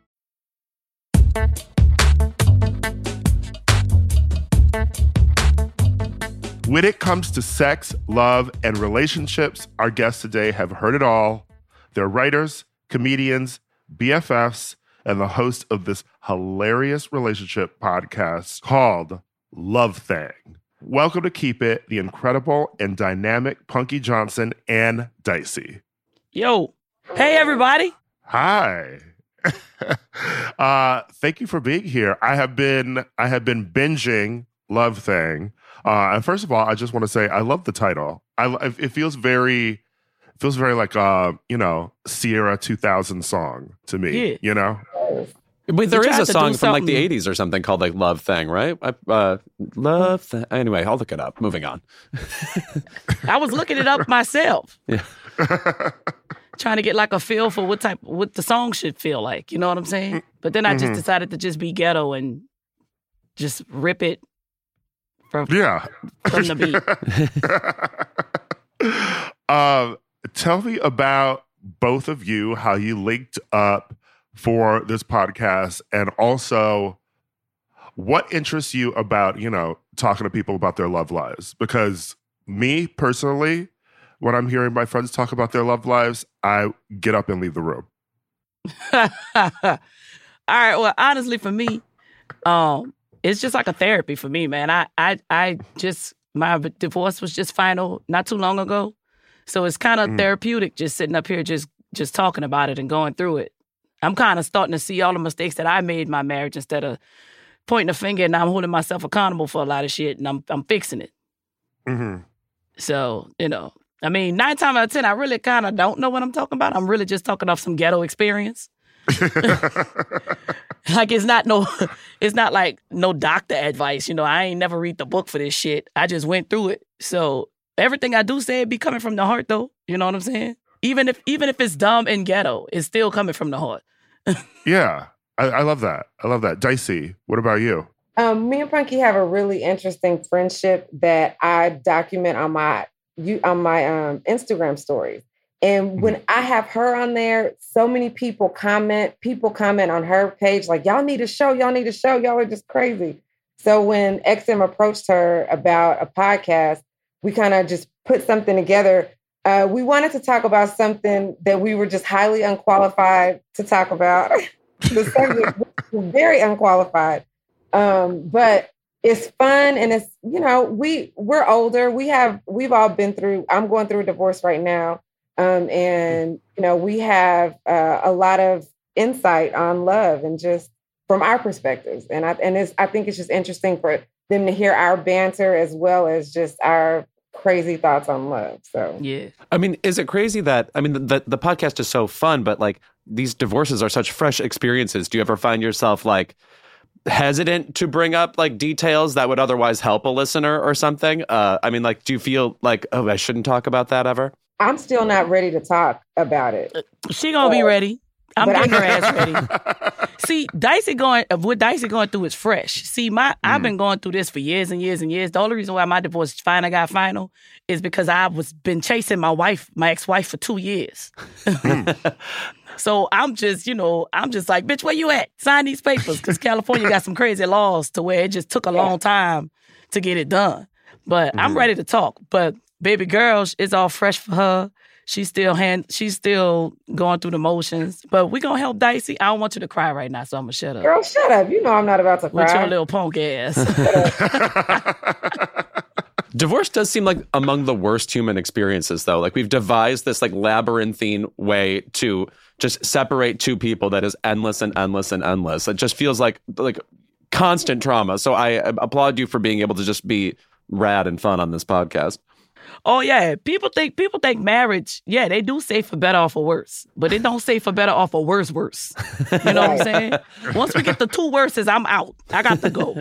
When it comes to sex, love, and relationships, our guests today have heard it all. They're writers, comedians, B F Fs, and the host of this hilarious relationship podcast called Love Thing. Welcome to Keep It, the incredible and dynamic Punky Johnson and Dicey. Yo. Hey, everybody. Hi. uh, thank you for being here. I have been I have been binging Love Thing. Uh, and first of all, I just want to say I love the title. I it feels very it feels very like uh, you know, Sierra two thousand song to me, Yeah. you know? Wait, there We is tried a to song do from like the something- eighties or something called like Love Thing, right? I- Uh, love Thing. Anyway, I'll look it up. Moving on. I was looking it up myself, Yeah. trying to get like a feel for what type, what the song should feel like. You know what I'm saying? But then I just Mhm. decided to just be ghetto and just rip it from, Yeah. from the beat. um, tell me about both of you, how you linked up for this podcast, and also what interests you about, you know, talking to people about their love lives. Because me personally, when I'm hearing my friends talk about their love lives, I get up and leave the room. All right. Well, honestly, for me, um, it's just like a therapy for me, man. I, I, I just my divorce was just final not too long ago, so it's kind of Mm. therapeutic just sitting up here, just just talking about it and going through it. I'm kind of starting to see all the mistakes that I made in my marriage instead of pointing a finger and I'm holding myself accountable for a lot of shit and I'm I'm fixing it. Mm-hmm. So you know, I mean, nine times out of ten, I really kind of don't know what I'm talking about. I'm really just talking off some ghetto experience. Like it's not no, it's not like no doctor advice. You know, I ain't never read the book for this shit. I just went through it. So everything I do say it be coming from the heart, though. You know what I'm saying? Even if even if it's dumb and ghetto, it's still coming from the heart. Yeah, I, I love that. I love that. Dicey, what about you? Um, me and Punky have a really interesting friendship that I document on my you on my um, Instagram stories. And when I have her on there, so many people comment, people comment on her page, like, y'all need a show, y'all need a show, y'all are just crazy. So when X M approached her about a podcast, we kind of just put something together. Uh, we wanted to talk about something that we were just highly unqualified to talk about. The subject was very unqualified. Um, but it's fun and it's, you know, we, we're older. We have, we've all been through, I'm going through a divorce right now. Um, and, you know, we have uh, a lot of insight on love and just from our perspectives. And I, and it's, I think it's just interesting for them to hear our banter as well as just our crazy thoughts on love. So, yeah. I mean, is it crazy that, I mean, the, the podcast is so fun, but like these divorces are such fresh experiences. Do you ever find yourself like hesitant to bring up like details that would otherwise help a listener or something? Uh, I mean, like, do you feel like, oh, I shouldn't talk about that ever? I'm still not ready to talk about it. She gonna be ready. I'm getting her ass ready. See, Dicey going, what Dicey going through is fresh. See, my mm. I've been going through this for years and years and years. The only reason why my divorce finally got final is because I was been chasing my wife, my ex-wife, for two years. So I'm just, you know, I'm just like, bitch, where you at? Sign these papers, because California got some crazy laws to where it just took a long time to get it done. But mm. I'm ready to talk. But baby girl, it's all fresh for her. She's still hand, she's still going through the motions. But we're going to help Dicey. I don't want you to cry right now, so I'm going to shut up. Girl, shut up. You know I'm not about to cry. With your little punk ass. Divorce does seem like among the worst human experiences, though. Like, we've devised this like labyrinthine way to just separate two people that is endless and endless and endless. It just feels like like constant trauma. So I applaud you for being able to just be rad and fun on this podcast. Oh yeah, people think people think marriage. Yeah, they do say for better or for worse, but it don't say for better or for worse. Worse. You know what I'm saying? Once we get the two worses, I'm out. I got to go.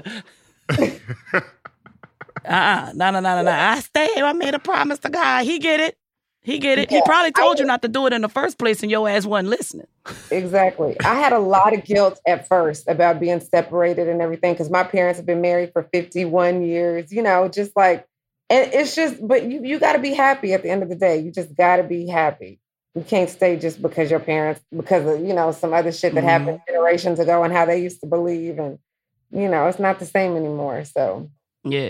Uh-uh. No, no, no, no, no. I stay. I made a promise to God. He get it. He get it. Yeah, he probably told I, you not to do it in the first place and your ass wasn't listening. Exactly. I had a lot of guilt at first about being separated and everything because my parents have been married for fifty-one years, you know, just like, and it's just, but you, you got to be happy at the end of the day. You just got to be happy. You can't stay just because your parents, because of, you know, some other shit that mm-hmm. happened generations ago and how they used to believe. And, you know, it's not the same anymore. So, yeah.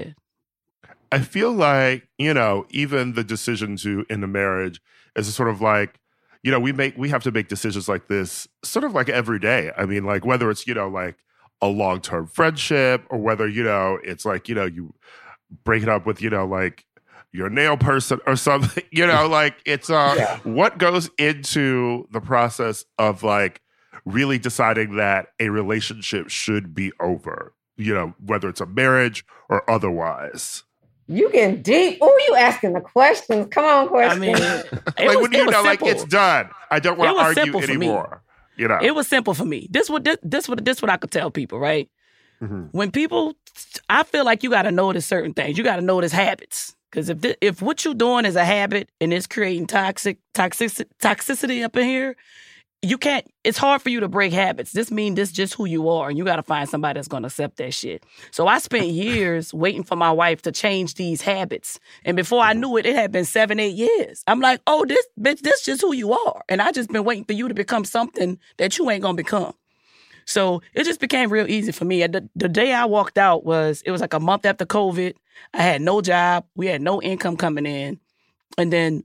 I feel like, you know, even the decision to end a marriage is sort of like, you know, we make, we have to make decisions like this sort of like every day. I mean, like whether it's, you know, like a long-term friendship or whether, you know, it's like, you know, you break it up with, you know, like your nail person or something, you know, like it's uh, yeah. what goes into the process of like really deciding that a relationship should be over, you know, whether it's a marriage or otherwise. You getting deep. Oh, you asking the questions. Come on, questions. I mean, like was, when you know, simple. like it's done. I don't want to argue anymore. You know, it was simple for me. This what this, this what this what I could tell people, right? Mm-hmm. When people, I feel like you got to notice certain things. You got to notice habits, because if this, if what you're doing is a habit and it's creating toxic toxic toxicity up in here, you can't, it's hard for you to break habits. This means this just who you are, and you got to find somebody that's going to accept that shit. So I spent years waiting for my wife to change these habits. And before I knew it, it had been seven, eight years. I'm like, oh, this bitch, this just who you are. And I just been waiting for you to become something that you ain't going to become. So it just became real easy for me. The, the day I walked out was, it was like a month after COVID. I had no job. We had no income coming in. And then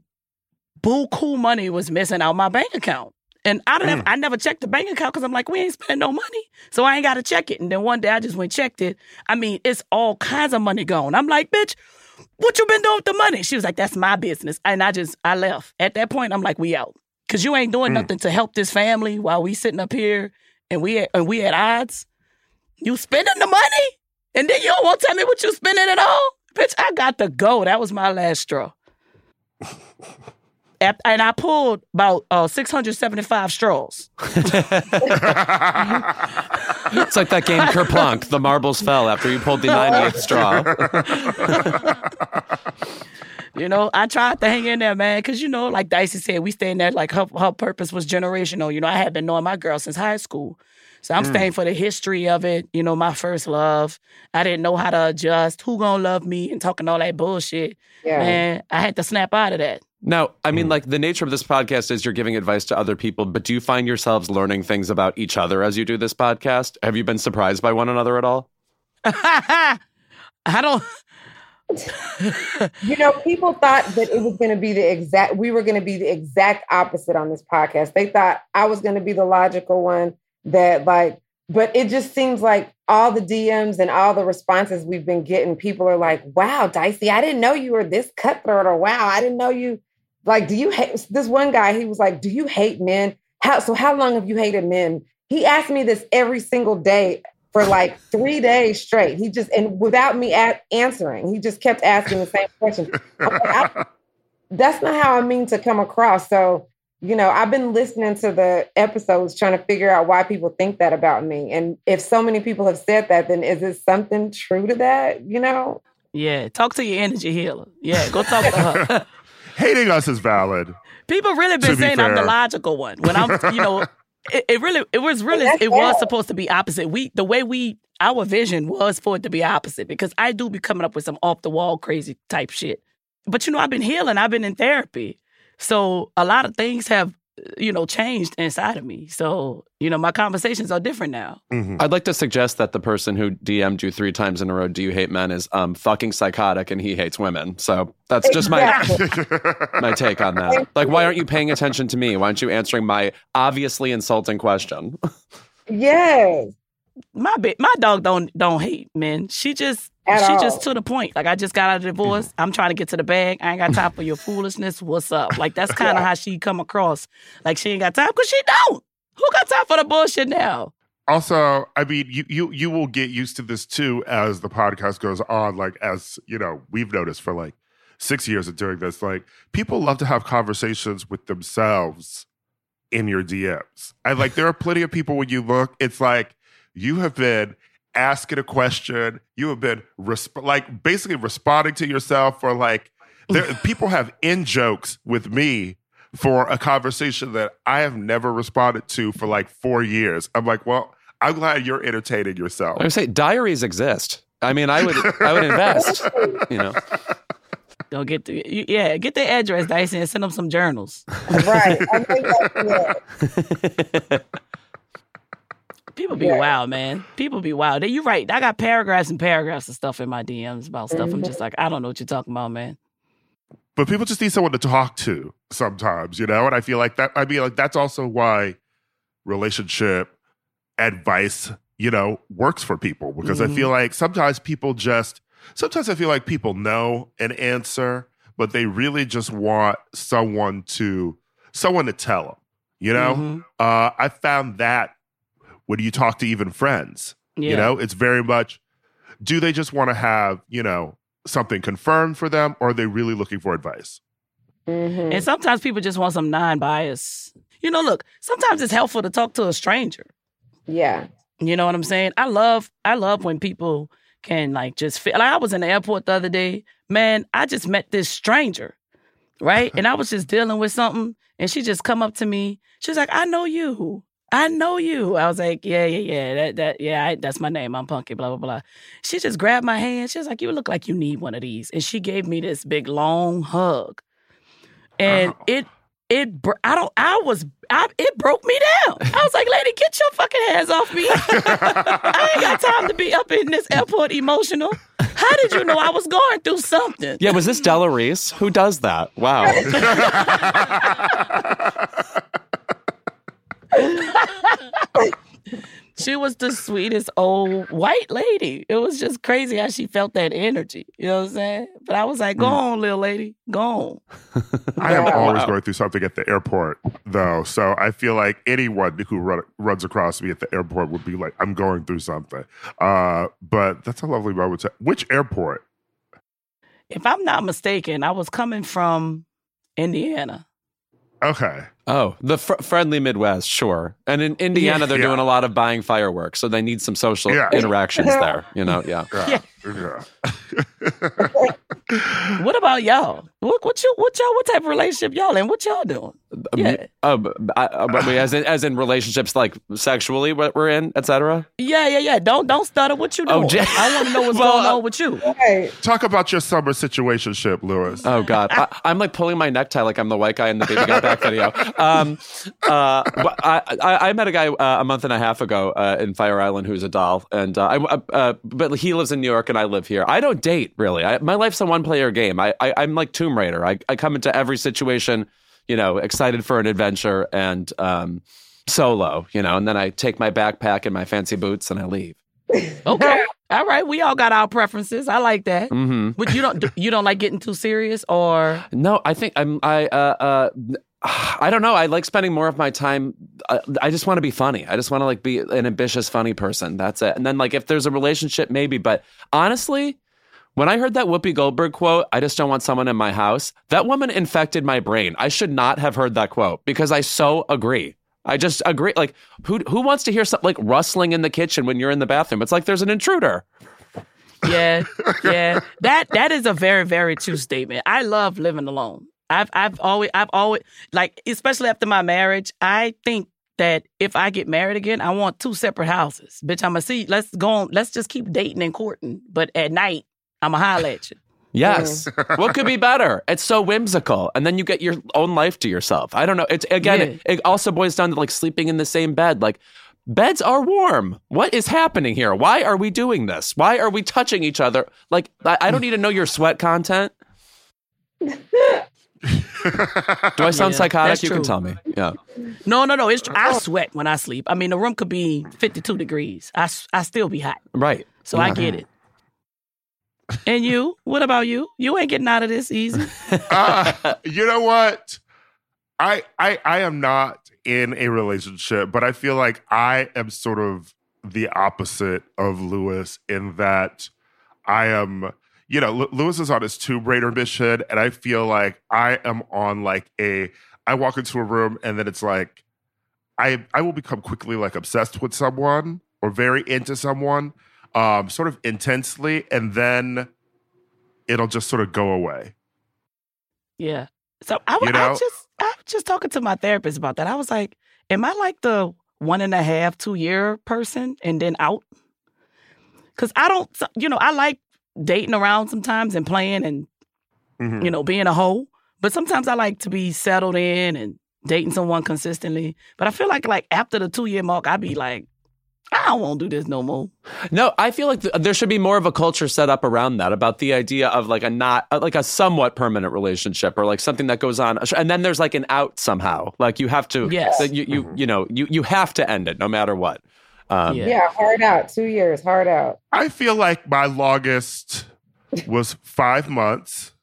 buku money was missing out my bank account. And I don't. Mm. Have, I never checked the bank account because I'm like, we ain't spending no money, so I ain't got to check it. And then one day I just went checked it. I mean, it's all kinds of money gone. I'm like, bitch, what you been doing with the money? She was like, that's my business. And I just, I left. At that point, I'm like, we out, because you ain't doing mm. nothing to help this family while we sitting up here and we at, and we at odds. You spending the money, and then you don't want to tell me what you spending at all, bitch. I got to go. That was my last straw. And I pulled about uh, six hundred seventy-five straws. It's like that game Kerplunk. The marbles fell after you pulled the ninetieth straw. You know, I tried to hang in there, man, because, you know, like Dicey said, we staying there like her, her purpose was generational. You know, I had been knowing my girl since high school. So I'm mm. staying for the history of it, you know, my first love. I didn't know how to adjust, who gonna love me, and talking all that bullshit. Yeah. Man, I had to snap out of that. Now, I mean, mm. like, the nature of this podcast is you're giving advice to other people, but do you find yourselves learning things about each other as you do this podcast? Have you been surprised by one another at all? I don't... You know, people thought that it was going to be the exact, we were going to be the exact opposite on this podcast. They thought I was going to be the logical one that like, but it just seems like all the D Ms and all the responses we've been getting, people are like, wow, Dicey, I didn't know you were this cutthroat, or wow, I didn't know you, like, do you hate, this one guy, he was like, do you hate men? How, so how long have you hated men? He asked me this every single day for like three days straight. He just, and without me a- answering, he just kept asking the same question. I'm like, I, that's not how I mean to come across. So, you know, I've been listening to the episodes trying to figure out why people think that about me. And if so many people have said that, then is it something true to that, you know? Yeah, talk to your energy healer. Yeah, go talk to her. Hating us is valid. People really been saying be I'm the logical one. When I'm, you know, It, it really, it was really, it fair. was supposed to be opposite. We, the way we, our vision was for it to be opposite, because I do be coming up with some off the wall crazy type shit. But, you know, I've been healing. I've been in therapy. So a lot of things have, you know, changed inside of me. So, you know, my conversations are different now. Mm-hmm. I'd like to suggest that the person who D M'd you three times in a row, do you hate men, is um, fucking psychotic and he hates women. So that's just exactly. my my take on that. Like, why aren't you paying attention to me? Why aren't you answering my obviously insulting question? Yes. My ba- my dog don't don't hate men. She just At she all. just to the point. Like, I just got out of divorce. Mm-hmm. I'm trying to get to the bag. I ain't got time for your foolishness. What's up? Like, that's kind of how she come across. Like, she ain't got time because she don't. Who got time for the bullshit now? Also, I mean, you you you will get used to this too as the podcast goes on. Like, as you know, we've noticed for like six years of doing this, like, people love to have conversations with themselves in your D Ms. And like, there are plenty of people when you look, it's like you have been asking a question, you have been resp- like basically responding to yourself for like, there, people have in jokes with me for a conversation that I have never responded to for like four years. I'm like, well, I'm glad you're entertaining yourself. I would say diaries exist. I mean, I would, I would invest. You know, go get the yeah, get the address, Dicey, and send them some journals. Right. I think that's yeah. People be yeah. wild, man. People be wild. You're right. I got paragraphs and paragraphs of stuff in my D Ms about stuff. Mm-hmm. I'm just like, I don't know what you're talking about, man. But people just need someone to talk to sometimes, you know? And I feel like that, I mean, like, that's also why relationship advice, you know, works for people. Because mm-hmm. I feel like sometimes people just, sometimes I feel like people know an answer, but they really just want someone to, someone to tell them, you know? Mm-hmm. Uh, I found that when you talk to even friends, yeah. you know, it's very much, do they just want to have, you know, something confirmed for them, or are they really looking for advice? Mm-hmm. And sometimes people just want some non-bias. You know, look, sometimes it's helpful to talk to a stranger. Yeah. You know what I'm saying? I love, I love when people can like just feel, like I was in the airport the other day, man, I just met this stranger, right? And I was just dealing with something, and she just come up to me. She was like, I know you. I know you. I was like, yeah, yeah, yeah, that, that, yeah, I, that's my name. I'm Punky, blah, blah, blah. She just grabbed my hand. She was like, you look like you need one of these. And she gave me this big, long hug. And oh. it, it, I don't, I was, I, it broke me down. I was like, lady, get your fucking hands off me. I ain't got time to be up in this airport emotional. How did you know I was going through something? Yeah, was this Della Reese? Who does that? Wow. She was the sweetest old white lady. It was just crazy how she felt that energy. You know what I'm saying? But I was like, go mm. on, little lady. Go on. I am always going through something at the airport, though. So I feel like anyone who run, runs across me at the airport would be like, I'm going through something. Uh, but that's a lovely moment. To, which airport? If I'm not mistaken, I was coming from Indiana. Okay. Oh, the fr- friendly Midwest, sure. And in Indiana, Yeah. they're Yeah. doing a lot of buying fireworks, so they need some social Yeah. interactions there. You know, yeah. Yeah. yeah. What about y'all? What what you what y'all what type of relationship y'all in? What y'all doing? Yeah. Uh, b- I, uh, but wait, as in as in relationships like sexually, what we're in, et cetera. Yeah, yeah, yeah. Don't don't stutter. What you doing? Oh, Jay- I want to know what's Well, going uh, on with you. Right. Talk about your summer situationship, Lewis. Oh God, I, I'm like pulling my necktie like I'm the white guy in the Baby Got Back video. Um, uh, but I, I I met a guy uh, a month and a half ago uh, in Fire Island who's a doll, and uh, I uh, but he lives in New York and I live here. I don't date really. I, my life's a one player game. I, I I'm like Tomb Raider. I I come into every situation, you know, excited for an adventure and um, solo, you know, and then I take my backpack and my fancy boots and I leave. Okay. All right. We all got our preferences. I like that. Mm-hmm. But you don't you don't like getting too serious or No, I think I'm. I uh, uh, I don't know. I like spending more of my time. Uh, I just want to be funny. I just want to like be an ambitious, funny person. That's it. And then like if there's a relationship, maybe. But honestly, when I heard that Whoopi Goldberg quote, "I just don't want someone in my house," that woman infected my brain. I should not have heard that quote because I so agree. I just agree. Like who who wants to hear something like rustling in the kitchen when you're in the bathroom? It's like there's an intruder. yeah, yeah. That that is a very, very true statement. I love living alone. I've I've always I've always like especially after my marriage, I think that if I get married again, I want two separate houses. Bitch, I'ma see, let's go on, let's just keep dating and courting. But at night, I'ma holler at you. Yes. What could be better? It's so whimsical. And then you get your own life to yourself. I don't know. It's again, Yeah. it, it also boils down to like sleeping in the same bed. Like beds are warm. What is happening here? Why are we doing this? Why are we touching each other? Like, I, I don't need to know your sweat content. Do I sound Yeah, psychotic? that's You can true. tell me. Yeah. No, no, no. It's I sweat when I sleep. I mean, the room could be fifty-two degrees. I, s- I still be hot. Right. So I get it. And you? What about you? You ain't getting out of this easy. uh, you know what? I, I I am not in a relationship, but I feel like I am sort of the opposite of Lewis in that I am, you know, L- Lewis is on his Tomb Raider mission, and I feel like I am on like a, I walk into a room and then it's like, I I will become quickly like obsessed with someone or very into someone, um, sort of intensely, and then it'll just sort of go away. Yeah. So I, You I know? just I was just talking to my therapist about that. I was like, am I like the one and a half, two year person and then out? Because I don't, you know, I like dating around sometimes and playing and, Mhm. you know, being a hoe. But sometimes I like to be settled in and dating someone consistently. But I feel like like after the two year mark, I'd be like, I don't want to do this no more. No, I feel like th- there should be more of a culture set up around that, about the idea of like a not, uh, like a somewhat permanent relationship or like something that goes on. And then there's like an out somehow. Like you have to, Yes. that you, you, you know, you, you have to end it no matter what. Um, Yeah. Yeah, hard out. Two years, hard out. I feel like my longest was five months.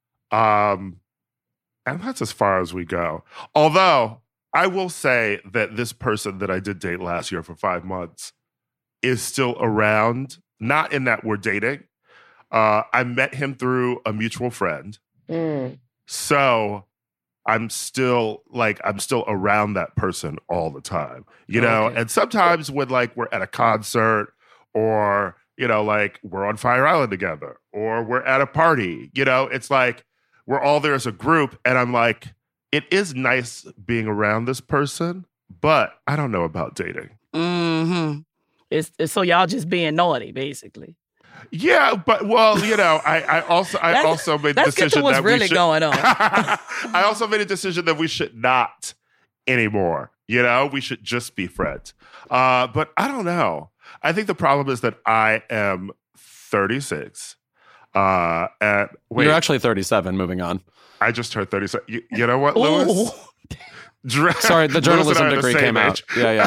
Um, and that's as far as we go. Although I will say that this person that I did date last year for five months is still around, not in that we're dating. Uh, I met him through a mutual friend. Mm. So I'm still like, I'm still around that person all the time, you know? Okay. And sometimes when like we're at a concert or, you know, like we're on Fire Island together or we're at a party, you know, it's like we're all there as a group. And I'm like, it is nice being around this person, but I don't know about dating. Mm-hmm. It's, it's so y'all just being naughty, basically. Yeah, but well, you know, I, I also I Let's- also made the let's get to decision what's that we really should, going on. I also made a decision that we should not anymore. You know, we should just be friends. Uh, but I don't know. I think the problem is that I am thirty-six. Uh, and wait, You're actually thirty-seven, moving on. I just turned thirty-seven. You, you know what, Lewis? Ooh. Dra- Sorry, the Lewis journalism and I are the degree same came out. age.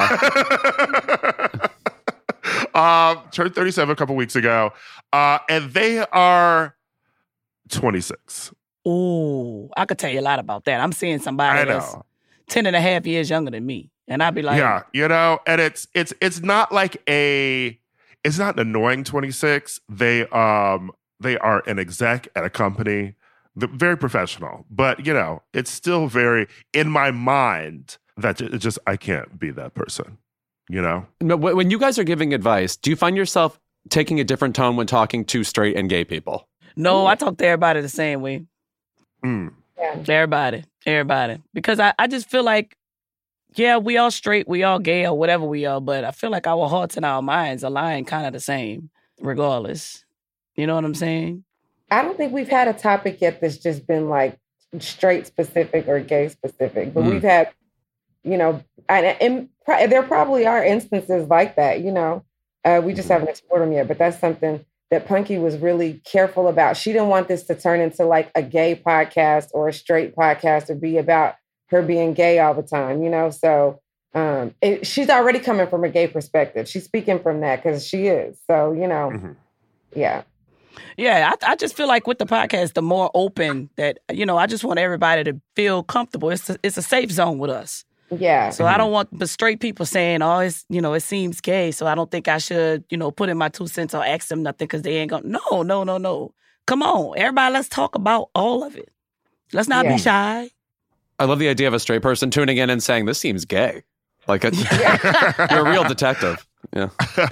Yeah, yeah. um, turned thirty-seven a couple weeks ago, uh, and they are twenty-six. Ooh, I could tell you a lot about that. I'm seeing somebody I that's know. ten and a half years younger than me. And I'd be like, Yeah, you know, and it's it's it's not like a it's not an annoying twenty-six. They um they are an exec at a company. the, very professional. But, you know, it's still very, in my mind, that it just, I can't be that person, you know? No, when you guys are giving advice, do you find yourself taking a different tone when talking to straight and gay people? No, I talk to everybody the same way. Mm. Yeah. Everybody, everybody. Because I, I just feel like, yeah, we all straight, we all gay or whatever we are, but I feel like our hearts and our minds align kind of the same, regardless. You know what I'm saying? I don't think we've had a topic yet that's just been like straight specific or gay specific, but mm. we've had, you know, and, and pro- there probably are instances like that, you know. Uh, we just haven't explored them yet, but that's something that Punky was really careful about. She didn't want this to turn into like a gay podcast or a straight podcast or be about her being gay all the time, you know? So um, it, she's already coming from a gay perspective. She's speaking from that because she is. So, you know, mm-hmm. yeah. Yeah, I, I just feel like with the podcast, the more open that, you know, I just want everybody to feel comfortable. It's a, it's a safe zone with us. Yeah. So mm-hmm. I don't want the straight people saying, oh, it's, you know, it seems gay. So I don't think I should, you know, put in my two cents or ask them nothing because they ain't going to. No, no, no, no. Come on. Everybody, let's talk about all of it. Let's not yeah. be shy. I love the idea of a straight person tuning in and saying, this seems gay. Like, a, you're a real detective. Yeah.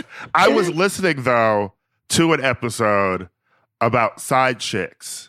I was listening, though, to an episode about side chicks,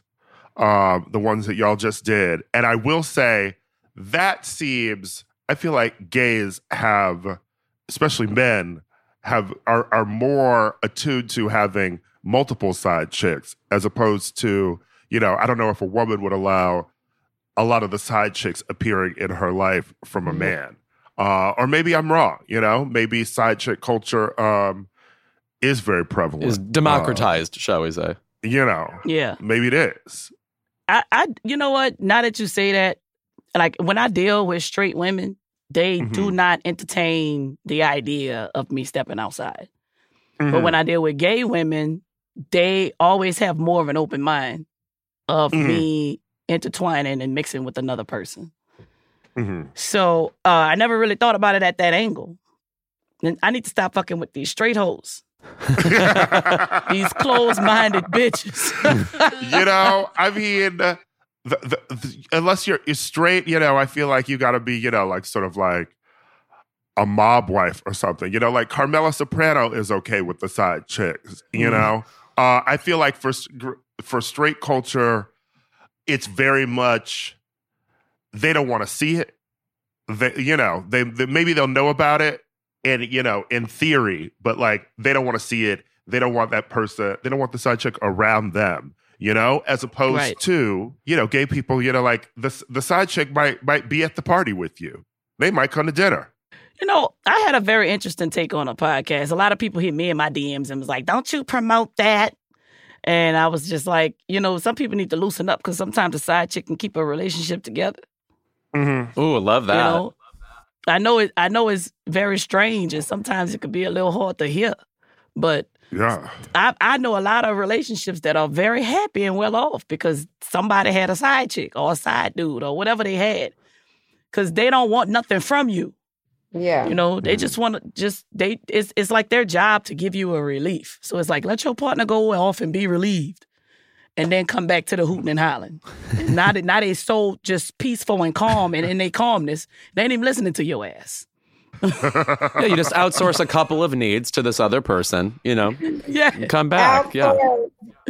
um, the ones that y'all just did. And I will say that seems, I feel like gays have, especially men, have are, are more attuned to having multiple side chicks as opposed to, you know, I don't know if a woman would allow a lot of the side chicks appearing in her life from a mm-hmm. man. Uh, or maybe I'm wrong, you know? Maybe side chick culture um, is very prevalent. Is democratized, uh, shall we say. You know. Yeah. Maybe it is. I, I, you know what? Now that you say that, like when I deal with straight women, they mm-hmm. do not entertain the idea of me stepping outside. Mm-hmm. But when I deal with gay women, they always have more of an open mind of mm-hmm. me intertwining and mixing with another person. Mm-hmm. So uh, I never really thought about it at that angle. And I need to stop fucking with these straight hoes. These closed-minded bitches. You know, I mean, the, the, the, unless you're, you're straight, you know, I feel like you got to be, you know, like sort of like a mob wife or something. You know, like Carmela Soprano is okay with the side chicks, you mm. know? Uh, I feel like for for straight culture, it's very much, they don't want to see it. They, you know, they, they maybe they'll know about it and, you know, in theory, but like they don't want to see it. They don't want that person, they don't want the side chick around them, you know, as opposed right. to, you know, gay people, you know, like the, the side chick might, might be at the party with you. They might come to dinner. You know, I had a very interesting take on a podcast. A lot of people hit me in my D Ms and was like, don't you promote that? And I was just like, you know, some people need to loosen up because sometimes a side chick can keep a relationship together. Mm-hmm. Ooh, I love that. You know, I know it. I know it's very strange, and sometimes it could be a little hard to hear. But yeah, I, I know a lot of relationships that are very happy and well off because somebody had a side chick or a side dude or whatever they had, because they don't want nothing from you. Yeah, you know, they just want to just they. It's it's like their job to give you a relief. So it's like let your partner go off and be relieved. And then come back to the hooting and hollering. now that now they so just peaceful and calm, and in their calmness, they ain't even listening to your ass. Yeah, you just outsource a couple of needs to this other person, you know. Yeah, come back. Outsource.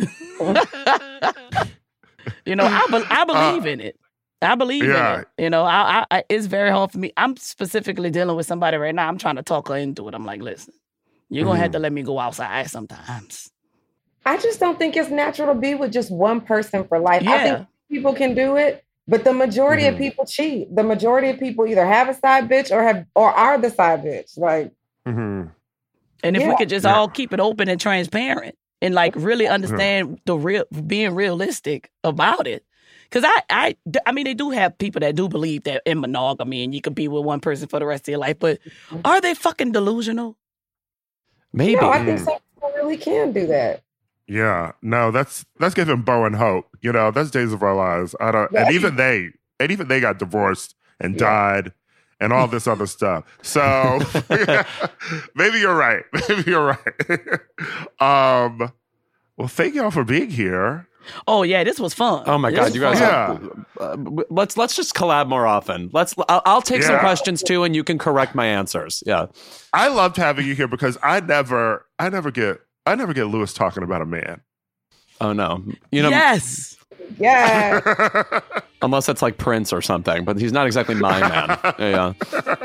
Yeah. You know, I be, I believe uh, in it. I believe yeah. in it. You know, I, I it's very hard for me. I'm specifically dealing with somebody right now. I'm trying to talk her into it. I'm like, listen, you're gonna mm-hmm. have to let me go outside sometimes. I just don't think it's natural to be with just one person for life. Yeah. I think people can do it, but the majority mm-hmm. of people cheat. The majority of people either have a side bitch or have or are the side bitch. Like, mm-hmm. and if yeah. we could just yeah. all keep it open and transparent and like really understand mm-hmm. the real, being realistic about it. Because I, I, I mean, they do have people that do believe that in monogamy and you could be with one person for the rest of your life, but are they fucking delusional? Maybe. No, I think some people really can do that. Yeah, no, that's that's giving Bowen hope. You know, that's Days of Our Lives. I don't, and even they, and even they got divorced and yeah. died, and all this other stuff. So maybe you're right. Maybe you're right. um, well, thank y'all for being here. Oh yeah, this was fun. Oh my This God, was you guys! fun. Are, uh, let's let's just collab more often. Let's. I'll, I'll take some Yeah. questions too, and you can correct my answers. Yeah. I loved having you here because I never, I never get, I never get Lewis talking about a man. Oh no. You know. Yes. Yeah. Unless it's like Prince or something, but he's not exactly my man. Yeah.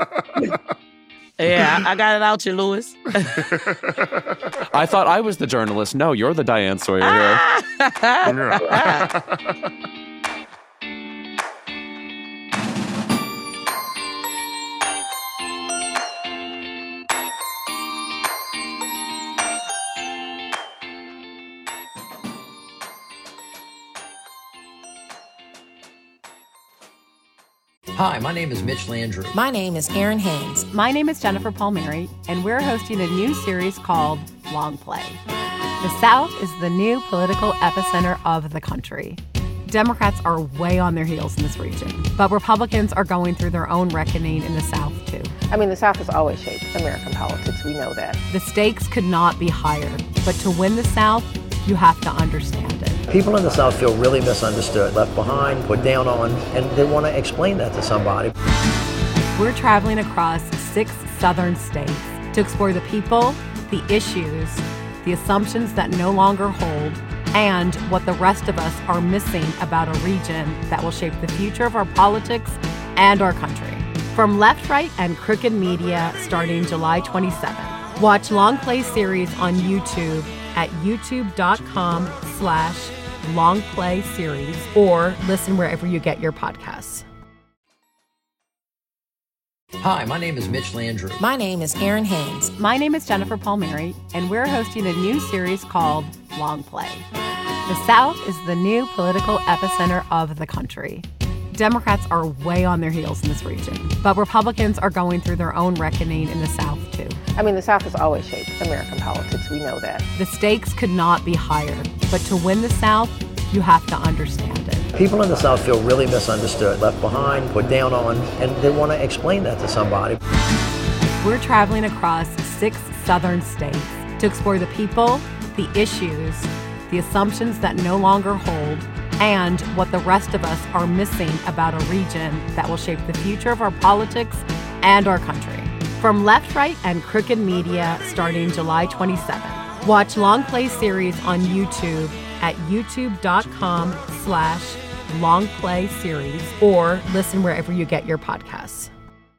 Yeah, I, I got it out you, Lewis. I thought I was the journalist. No, you're the Diane Sawyer here. Hi, my name is Mitch Landry. My name is Erin Haynes. My name is Jennifer Palmieri, and we're hosting a new series called Long Play. The South is the new political epicenter of the country. Democrats are way on their heels in this region, but Republicans are going through their own reckoning in the South, too. I mean, the South has always shaped American politics. We know that. The stakes could not be higher, but to win the South, you have to understand it. People in the South feel really misunderstood, left behind, put down on, and they want to explain that to somebody. We're traveling across six southern states to explore the people, the issues, the assumptions that no longer hold, and what the rest of us are missing about a region that will shape the future of our politics and our country. From Left, Right, and Crooked Media starting July twenty-seventh. Watch Long Play series on YouTube at youtube.com slash long play series or listen wherever you get your podcasts. Hi, my name is Mitch Landry. My name is Erin Haynes. My name is Jennifer Palmieri, and we're hosting a new series called Long Play. The South is the new political epicenter of the country. Democrats are way on their heels in this region, but Republicans are going through their own reckoning in the South, too. I mean, the South has always shaped American politics. We know that. The stakes could not be higher, but to win the South, you have to understand it. People in the South feel really misunderstood, left behind, put down on, and they want to explain that to somebody. We're traveling across six southern states to explore the people, the issues, the assumptions that no longer hold, and what the rest of us are missing about a region that will shape the future of our politics and our country. From Left, Right, and Crooked Media starting July twenty-seventh. Watch Long Play series on YouTube at youtube.com slash long play series or listen wherever you get your podcasts.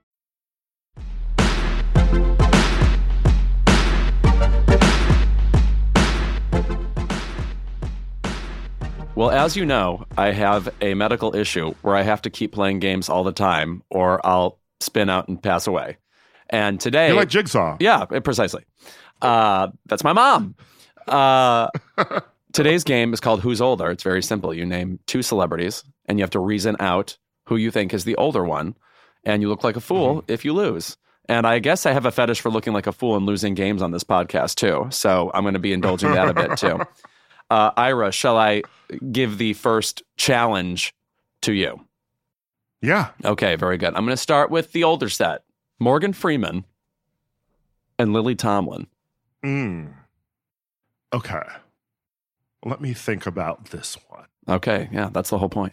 Well, as you know, I have a medical issue where I have to keep playing games all the time or I'll spin out and pass away. And today... You're like Jigsaw. Yeah, precisely. Uh, that's my mom. Uh, today's game is called Who's Older? It's very simple. You name two celebrities and you have to reason out who you think is the older one. And you look like a fool mm-hmm. if you lose. And I guess I have a fetish for looking like a fool and losing games on this podcast too. So I'm going to be indulging that a bit too. Uh, Ira, shall I give the first challenge to you? Yeah. Okay, very good. I'm going to start with the older set. Morgan Freeman and Lily Tomlin. Mm. Okay. Let me think about this one. Okay, yeah, that's the whole point.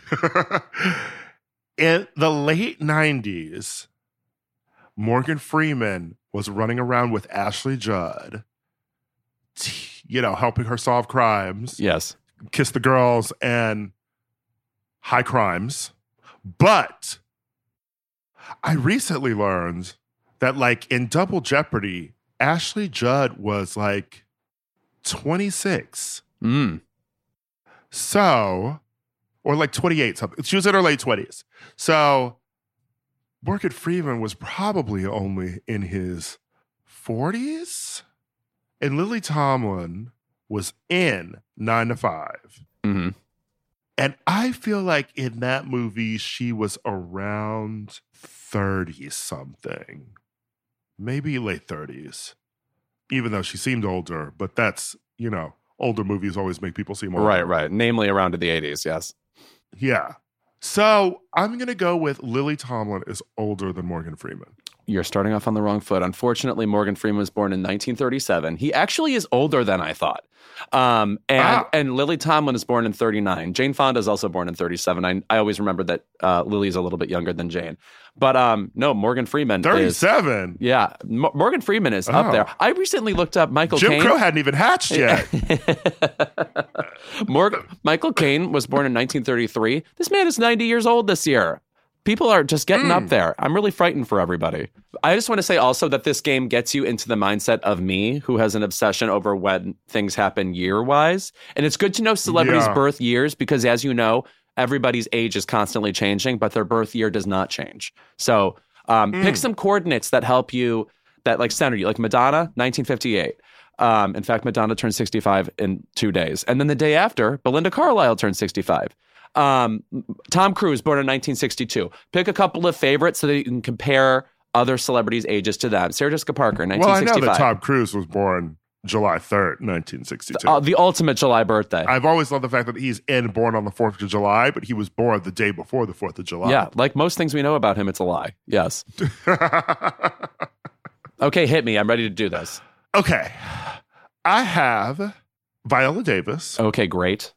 In the late nineties, Morgan Freeman was running around with Ashley Judd, you know, helping her solve crimes. Yes. Kiss the girls and high crimes. But I recently learned that, like, in Double Jeopardy, Ashley Judd was like twenty-six. Mm. So, or like twenty-eight something. She was in her late twenties. So Morgan Freeman was probably only in his forties. And Lily Tomlin was in nine to five. Mm-hmm. And I feel like in that movie, she was around thirty-something. Maybe late thirties. Even though she seemed older. But that's, you know, older movies always make people seem older. Right, right. Namely around to the eighties, yes. Yeah. So I'm going to go with Lily Tomlin is older than Morgan Freeman. You're starting off on the wrong foot. Unfortunately, Morgan Freeman was born in nineteen thirty-seven. He actually is older than I thought. Um, and Ah. and Lily Tomlin is born in thirty-nine. Jane Fonda is also born in thirty-seven. I, I always remember that uh, Lily's a little bit younger than Jane. But um, no, Morgan Freeman is... thirty-seven? Yeah, M- Morgan Freeman is Oh. up there. I recently looked up Michael Jim Caine. Crow hadn't even hatched yet. Morgan Michael Caine was born in nineteen thirty-three. This man is ninety years old this year. People are just getting Mm. up there. I'm really frightened for everybody. I just want to say also that this game gets you into the mindset of me, who has an obsession over when things happen year-wise. And it's good to know celebrities' Yeah. birth years because, as you know, everybody's age is constantly changing, but their birth year does not change. So um, Mm. pick some coordinates that help you, that like center you. Like Madonna, nineteen fifty-eight. Um, in fact, Madonna turned sixty-five in two days. And then the day after, Belinda Carlisle turned sixty-five. Um, Tom Cruise, born in nineteen sixty-two. Pick a couple of favorites so that you can compare other celebrities' ages to them. Sarah Jessica Parker, Well, nineteen I know sixty-five. that Tom Cruise was born July third, nineteen sixty-two. Uh, the ultimate July birthday. I've always loved the fact that he's in born on the fourth of July, but he was born the day before the fourth of July. Yeah, like most things we know about him, it's a lie. Yes. Okay, hit me. I'm ready to do this. Okay. I have Viola Davis Okay, great.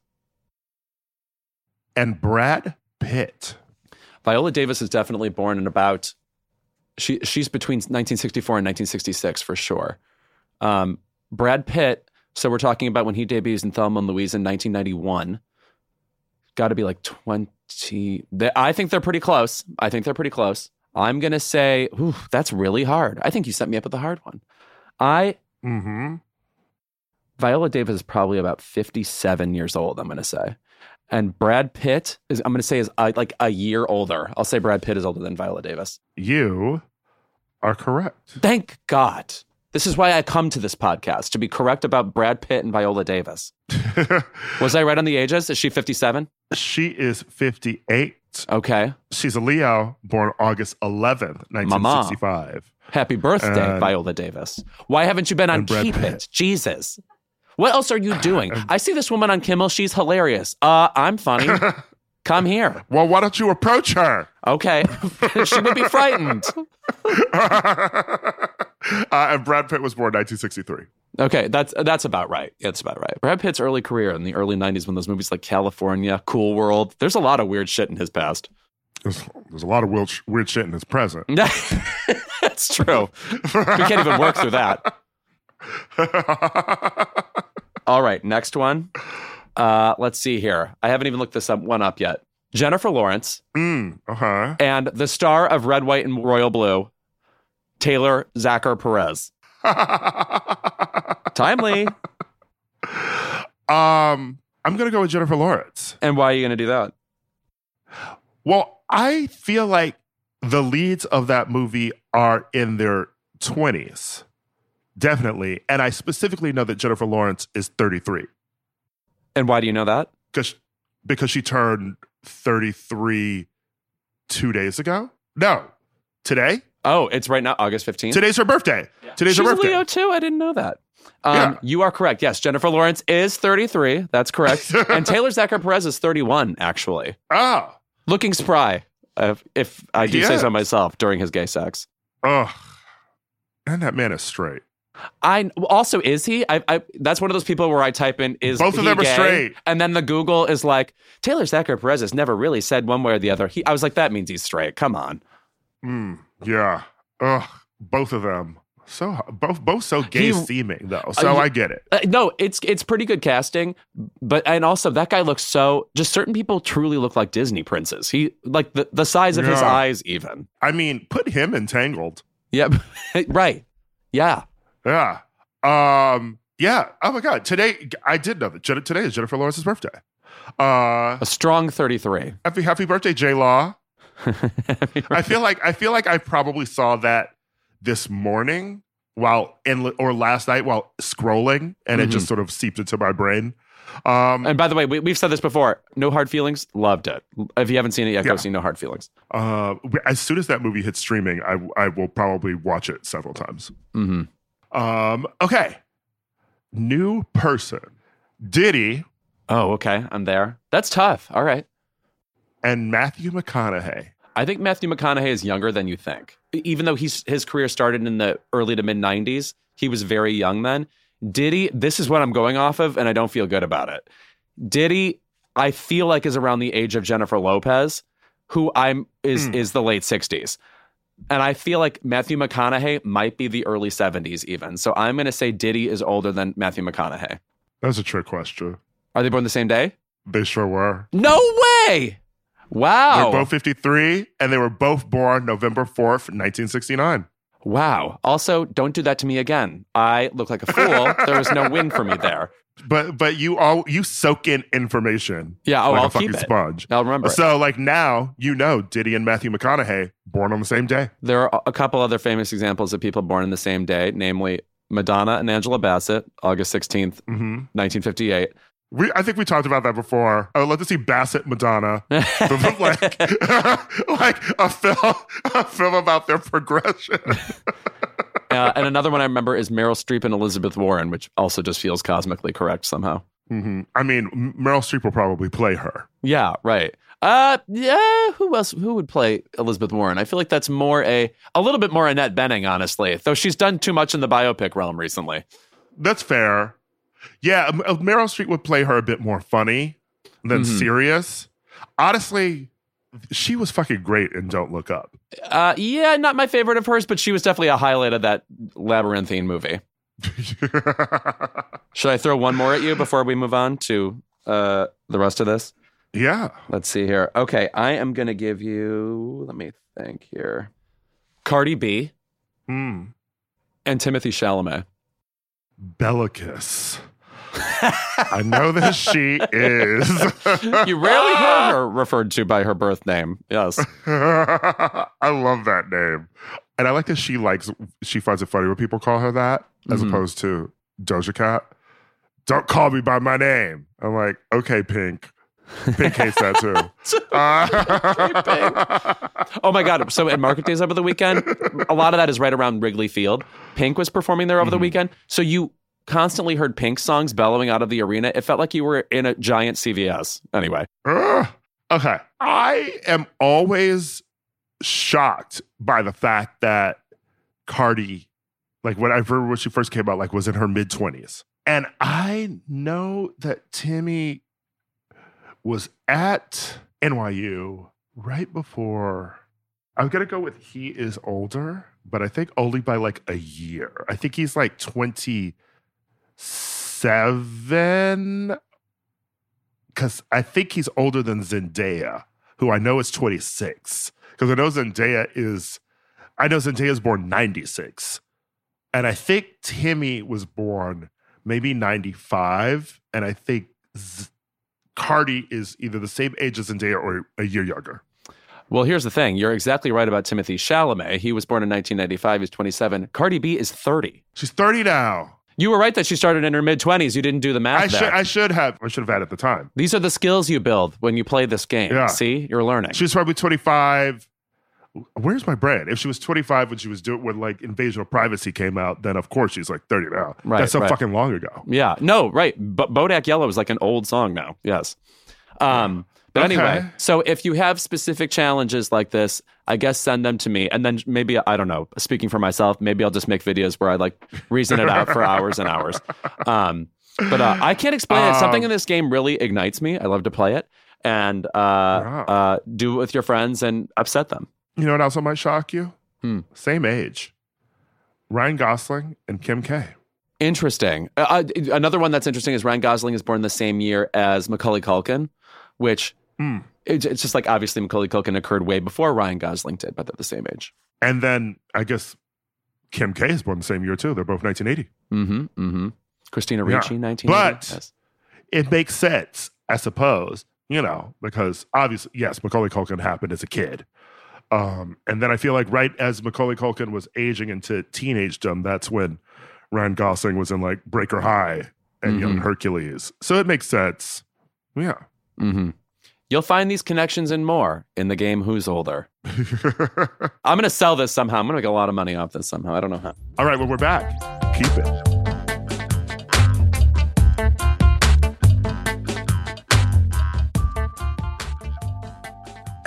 and Brad Pitt. Viola Davis is definitely born in about she she's between nineteen sixty-four and nineteen sixty-six for sure. Um, Brad Pitt. So we're talking about when he debuts in Thelma and Louise in nineteen ninety-one. Got to be like twenty. They, I think they're pretty close. I think they're pretty close. I'm gonna say, ooh, that's really hard. I think you set me up with a hard one. I Mm-hmm. Viola Davis is probably about fifty-seven years old. I'm gonna say. And Brad Pitt is, I'm going to say, is uh, like a year older. I'll say Brad Pitt is older than Viola Davis. You are correct. Thank God. This is why I come to this podcast, to be correct about Brad Pitt and Viola Davis. Was I right on the ages? Is she fifty-seven? She is fifty-eight. Okay. She's a Leo, born August eleventh, nineteen sixty-five. Happy birthday, And- Viola Davis. Why haven't you been on and Brad Keep Pitt. It? Jesus. What else are you doing? I see this woman on Kimmel. She's hilarious. Uh, I'm funny. Come here. Well, why don't you approach her? Okay. She would be frightened. uh, and Brad Pitt was born nineteen sixty-three. Okay, that's that's about right. That's about right. Brad Pitt's early career in the early nineties, when those movies like California, Cool World, there's a lot of weird shit in his past. There's, there's a lot of weird, weird shit in his present. That's true. We can't even work through that. All right, next one. Uh, let's see here. I haven't even looked this up, one up yet. Jennifer Lawrence mm, uh-huh. and the star of Red, White, and Royal Blue, Taylor Zachar Perez. Timely. Um, I'm going to go with Jennifer Lawrence. And why are you going to do that? Well, I feel like the leads of that movie are in their twenties. Definitely. And I specifically know that Jennifer Lawrence is thirty-three. And why do you know that? Because because she turned thirty-three two days ago? No. Today? Oh, it's right now, August fifteenth. Today's her birthday. Today's She's her birthday. a Leo too. I didn't know that. Um, Yeah. You are correct. Yes, Jennifer Lawrence is thirty-three. That's correct. And Taylor Zachar Perez is thirty-one, actually. Oh. Looking spry, uh, if I do say Yeah. so myself, during his gay sex. Ugh. And that man is straight. I also is he? I, I that's one of those people where I type in is Both of he them are gay? straight. And then the Google is like Taylor Zachar Perez has never really said one way or the other. He, I was like, that means he's straight. Come on. Mm, yeah. Ugh. Both of them. So both both so gay He- seeming though. So Uh, I get it. Uh, no, it's it's pretty good casting, but and also that guy looks so. Just certain people truly look like Disney princes. He like the the size of his Yeah. eyes even. I mean, put him in Tangled. Yep. Right. Yeah. Yeah. Um. Yeah. Oh my God. Today I did know that Jen- today is Jennifer Lawrence's birthday. Uh. A strong thirty-three. Happy Happy birthday, J Law. I feel like I feel like I probably saw that this morning while in or last night while scrolling, and it just sort of seeped into my brain. Um, And by the way, we, we've said this before. No Hard Feelings. Loved it. If you haven't seen it yet, Yeah. go see No Hard Feelings. uh, as soon as that movie hits streaming, I I will probably watch it several times. Mm-hmm. Um, okay, new person, Diddy Oh, okay. I'm there. That's tough. All right. and Matthew McConaughey. I think Matthew McConaughey is younger than you think. Even though he's his career started in the early to mid nineties, he was very young then. Diddy, this is what I'm going off of, and I don't feel good about it. Diddy, I feel like is around the age of Jennifer Lopez, who I'm is mm. is the late sixties. And I feel like Matthew McConaughey might be the early seventies even. So I'm going to say Diddy is older than Matthew McConaughey. That's a trick question. Are they born the same day? They sure were. No way! Wow. They're both fifty-three, and they were both born November fourth, nineteen sixty-nine. Wow. Also, don't do that to me again. I look like a fool. There was no win for me there. But but you all you soak in information. Yeah, oh, like I'll a fucking keep it. Sponge. I'll remember it. So like now you know Diddy and Matthew McConaughey born on the same day. There are a couple other famous examples of people born in the same day, namely Madonna and Angela Bassett, August sixteenth, mm-hmm. nineteen fifty-eight. We, I think we talked about that before. I would love to see Bassett Madonna, like, like a film, a film about their progression. uh, and another one I remember is Meryl Streep and Elizabeth Warren, which also just feels cosmically correct somehow. Mm-hmm. I mean, Meryl Streep will probably play her. Yeah, right. Uh, yeah. Who else? Who would play Elizabeth Warren? I feel like that's more a a little bit more Annette Bening, honestly. Though she's done too much in the biopic realm recently. That's fair. Yeah, Meryl Streep would play her a bit more funny than mm-hmm. serious. Honestly, she was fucking great in Don't Look Up. Uh, yeah, not my favorite of hers, but she was definitely a highlight of that labyrinthine movie. Should I throw one more at you before we move on to uh, the rest of this? Yeah. Let's see here. Okay, I am going to give you, let me think here. Cardi B mm. and Timothy Chalamet. Bellicus. I know that she is. You rarely heard her referred to by her birth name. Yes. I love that name. And I like that she likes, she finds it funny when people call her that, as mm-hmm. opposed to Doja Cat. Don't call me by my name. I'm like, okay, Pink. Pink hates that too. Okay, Pink. Oh my God. So at Market Days over the weekend, a lot of that is right around Wrigley Field. Pink was performing there over mm-hmm. the weekend. So you constantly heard Pink songs bellowing out of the arena. It felt like you were in a giant C V S. Anyway. Uh, okay. I am always shocked by the fact that Cardi, like when I remember when she first came out, like was in her mid twenties. And I know that Timmy was at N Y U right before. I'm going to go with he is older, but I think only by like a year. I think he's like twenty-seven, because I think he's older than Zendaya, who I know is twenty-six. Because I know Zendaya is, I know Zendaya is born ninety-six. And I think Timmy was born maybe ninety-five. And I think Z- Cardi is either the same age as Zendaya or a year younger. Well, here's the thing. You're exactly right about Timothy Chalamet. He was born in nineteen ninety-five. He's twenty-seven. Cardi B is thirty. She's thirty now. You were right that she started in her mid-twenties. You didn't do the math I there. should, I should have. I should have had at the time. These are the skills you build when you play this game. Yeah. See? You're learning. She's probably twenty-five. Where's my brain? If she was twenty-five when she was doing, when like Invasion of Privacy came out, then of course she's like thirty now. Right, That's so right. fucking long ago. Yeah. No, right. But Bodak Yellow is like an old song now. Yes. Um, but Okay. anyway, so if you have specific challenges like this, I guess send them to me. And then maybe, I don't know, speaking for myself, maybe I'll just make videos where I like reason it out for hours and hours. Um, but uh, I can't explain it. Something in this game really ignites me. I love to play it. And uh, Wow. uh, do it with your friends and upset them. You know what else might shock you? Hmm. Same age. Ryan Gosling and Kim K. Interesting. Uh, another one that's interesting is Ryan Gosling is born the same year as Macaulay Culkin, which Mm. it, it's just like obviously Macaulay Culkin occurred way before Ryan Gosling did, but they're the same age. And then I guess Kim K is born the same year too. They're both nineteen eighty. Mm-hmm. Mm-hmm. Christina Yeah. Ricci, nineteen eighty. But Yes. it makes sense, I suppose, you know, because obviously, yes, Macaulay Culkin happened as a kid. Um, and then I feel like right as Macaulay Culkin was aging into teenagedom, that's when Ryan Gosling was in like Breaker High and Mhm. Young Hercules. So it makes sense. Yeah. Mm-hmm. You'll find these connections and more in the game Who's Older. I'm going to sell this somehow. I'm going to make a lot of money off this somehow. I don't know how. All right, well, we're back. Keep it.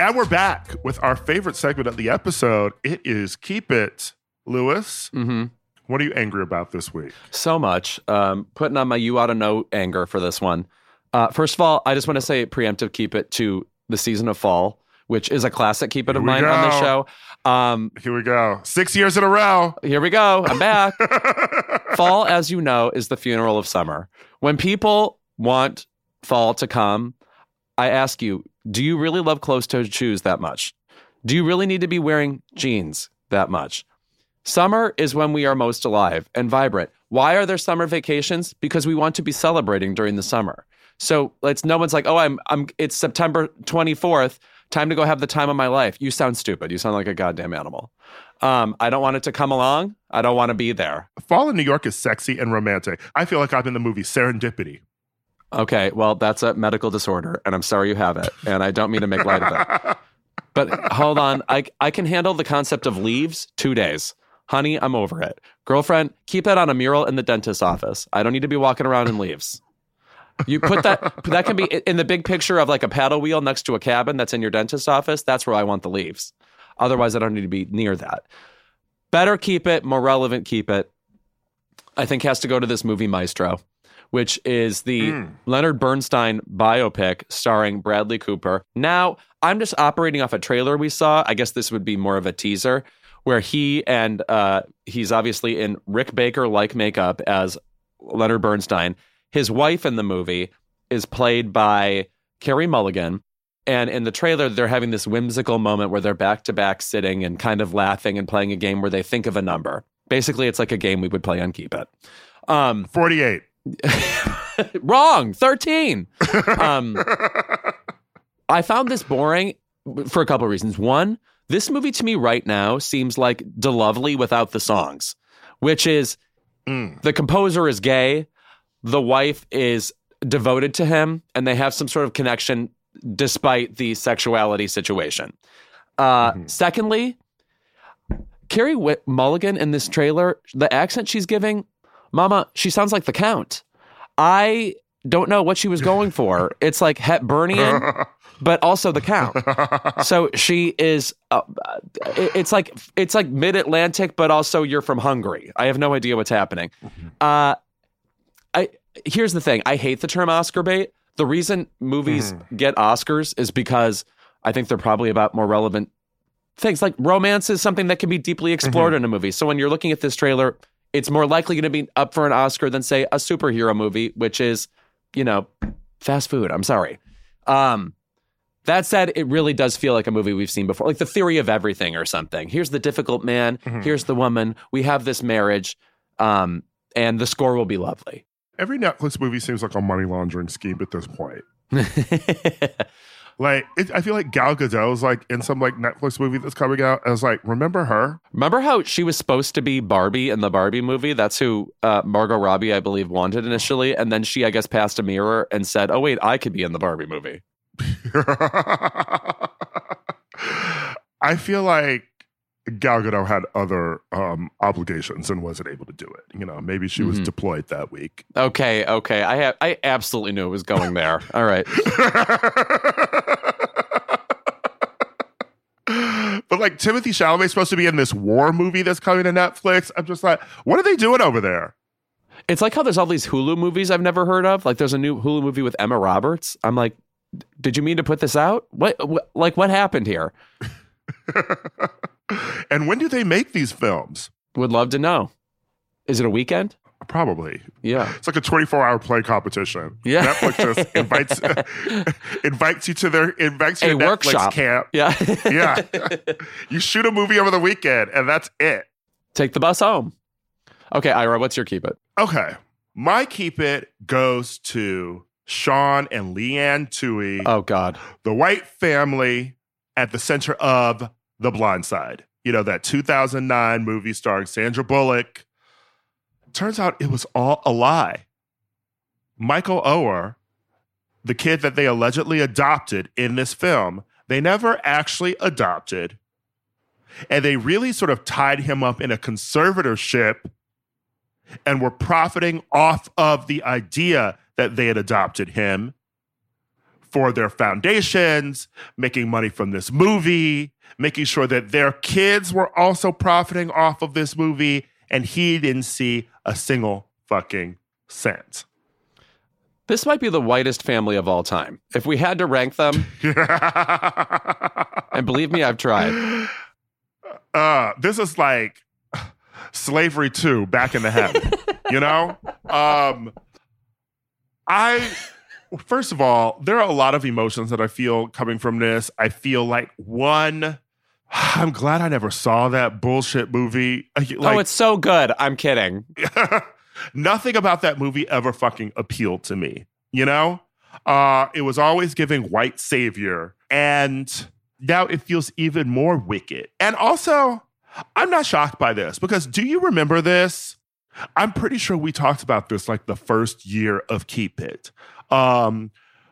And we're back with our favorite segment of the episode. It is Keep It, Lewis. Mm-hmm. What are you angry about this week? So much. Um, putting on my you ought to know anger for this one. Uh, first of all, I just want to say preemptive Keep It to the season of Fall, which is a classic Keep It of mine go. on this show. Um, here we go. Six years in a row. Here we go. I'm back. Fall, as you know, is the funeral of summer. When people want fall to come, I ask you, do you really love closed-toed shoes that much? Do you really need to be wearing jeans that much? Summer is when we are most alive and vibrant. Why are there summer vacations? Because we want to be celebrating during the summer. So it's no one's like, oh, I'm I'm. It's September twenty-fourth. Time to go have the time of my life. You sound stupid. You sound like a goddamn animal. Um, I don't want it to come along. I don't want to be there. Fall in New York is sexy and romantic. I feel like I'm in the movie Serendipity. Okay, well, that's a medical disorder, and I'm sorry you have it, and I don't mean to make light of it. But hold on, I I can handle the concept of leaves two days. Honey, I'm over it. Girlfriend, keep that on a mural in the dentist's office. I don't need to be walking around in leaves. You put that, that can be in the big picture of like a paddle wheel next to a cabin that's in your dentist's office. That's where I want the leaves. Otherwise, I don't need to be near that. Better keep it, more relevant keep it. I think has to go to this movie Maestro, which is the mm. Leonard Bernstein biopic starring Bradley Cooper. Now, I'm just operating off a trailer we saw. I guess this would be more of a teaser, where he and uh, he's obviously in Rick Baker-like makeup as Leonard Bernstein. His wife in the movie is played by Carey Mulligan. And in the trailer, they're having this whimsical moment where they're back-to-back sitting and kind of laughing and playing a game where they think of a number. Basically, it's like a game we would play on Keep It. Um, forty-eight. Wrong. thirteen. Um, I found this boring for a couple of reasons. One, this movie to me right now seems like DeLovely without the songs, which is mm. the composer is gay, the wife is devoted to him, and they have some sort of connection despite the sexuality situation. Uh, mm-hmm. Secondly, Carey w- Mulligan in this trailer, the accent she's giving, Mama, she sounds like the Count. I don't know what she was going for. It's like Hepburnian, but also the Count. So she is, uh, it's like it's like mid-Atlantic, but also you're from Hungary. I have no idea what's happening. Uh, I here's the thing. I hate the term Oscar bait. The reason movies mm. get Oscars is because I think they're probably about more relevant things. Like romance is something that can be deeply explored mm-hmm. in a movie. So when you're looking at this trailer, it's more likely going to be up for an Oscar than, say, a superhero movie, which is, you know, fast food. I'm sorry. Um, that said, it really does feel like a movie we've seen before, like The Theory of Everything or something. Here's the difficult man. Mm-hmm. Here's the woman. We have this marriage, um, and the score will be lovely. Every Netflix movie seems like a money laundering scheme at this point. Like, it, I feel like Gal Gadot's like in some like Netflix movie that's coming out. I was like, remember her? Remember how she was supposed to be Barbie in the Barbie movie? That's who uh, Margot Robbie, I believe, wanted initially. And then she, I guess, passed a mirror and said, oh, wait, I could be in the Barbie movie. I feel like Gal Gadot had other um, obligations and wasn't able to do it. You know, maybe she was mm-hmm. deployed that week. Okay, okay. I have, I absolutely knew it was going there. All right. But like Timothée Chalamet's supposed to be in this war movie that's coming to Netflix. I'm just like, what are they doing over there? It's like how there's all these Hulu movies I've never heard of. Like there's a new Hulu movie with Emma Roberts. I'm like, did you mean to put this out? What, what like what happened here? And when do they make these films? Would love to know. Is it a weekend? Probably. Yeah. It's like a twenty-four hour play competition. Yeah. Netflix just invites invites you to their invites you a to Netflix workshop camp. Yeah. Yeah. You shoot a movie over the weekend and that's it. Take the bus home. Okay, Ira, what's your keep it? Okay. My keep it goes to Sean and Leanne Tui. Oh God. The white family at the center of The Blind Side. You know, that two thousand nine movie starring Sandra Bullock. Turns out it was all a lie. Michael Oher, the kid that they allegedly adopted in this film, they never actually adopted. And they really sort of tied him up in a conservatorship and were profiting off of the idea that they had adopted him for their foundations, making money from this movie, making sure that their kids were also profiting off of this movie, and he didn't see a single fucking cent. This might be the whitest family of all time. If we had to rank them, and believe me, I've tried. Uh, this is like Slavery two, Back in the Heaven, you know? Um, I, first of all, there are a lot of emotions that I feel coming from this. I feel like, one, I'm glad I never saw that bullshit movie. Like, oh, it's so good. I'm kidding. Nothing about that movie ever fucking appealed to me, you know? Uh, it was always giving white savior. And now it feels even more wicked. And also, I'm not shocked by this because do you remember this? I'm pretty sure we talked about this like the first year of Keep It. Um,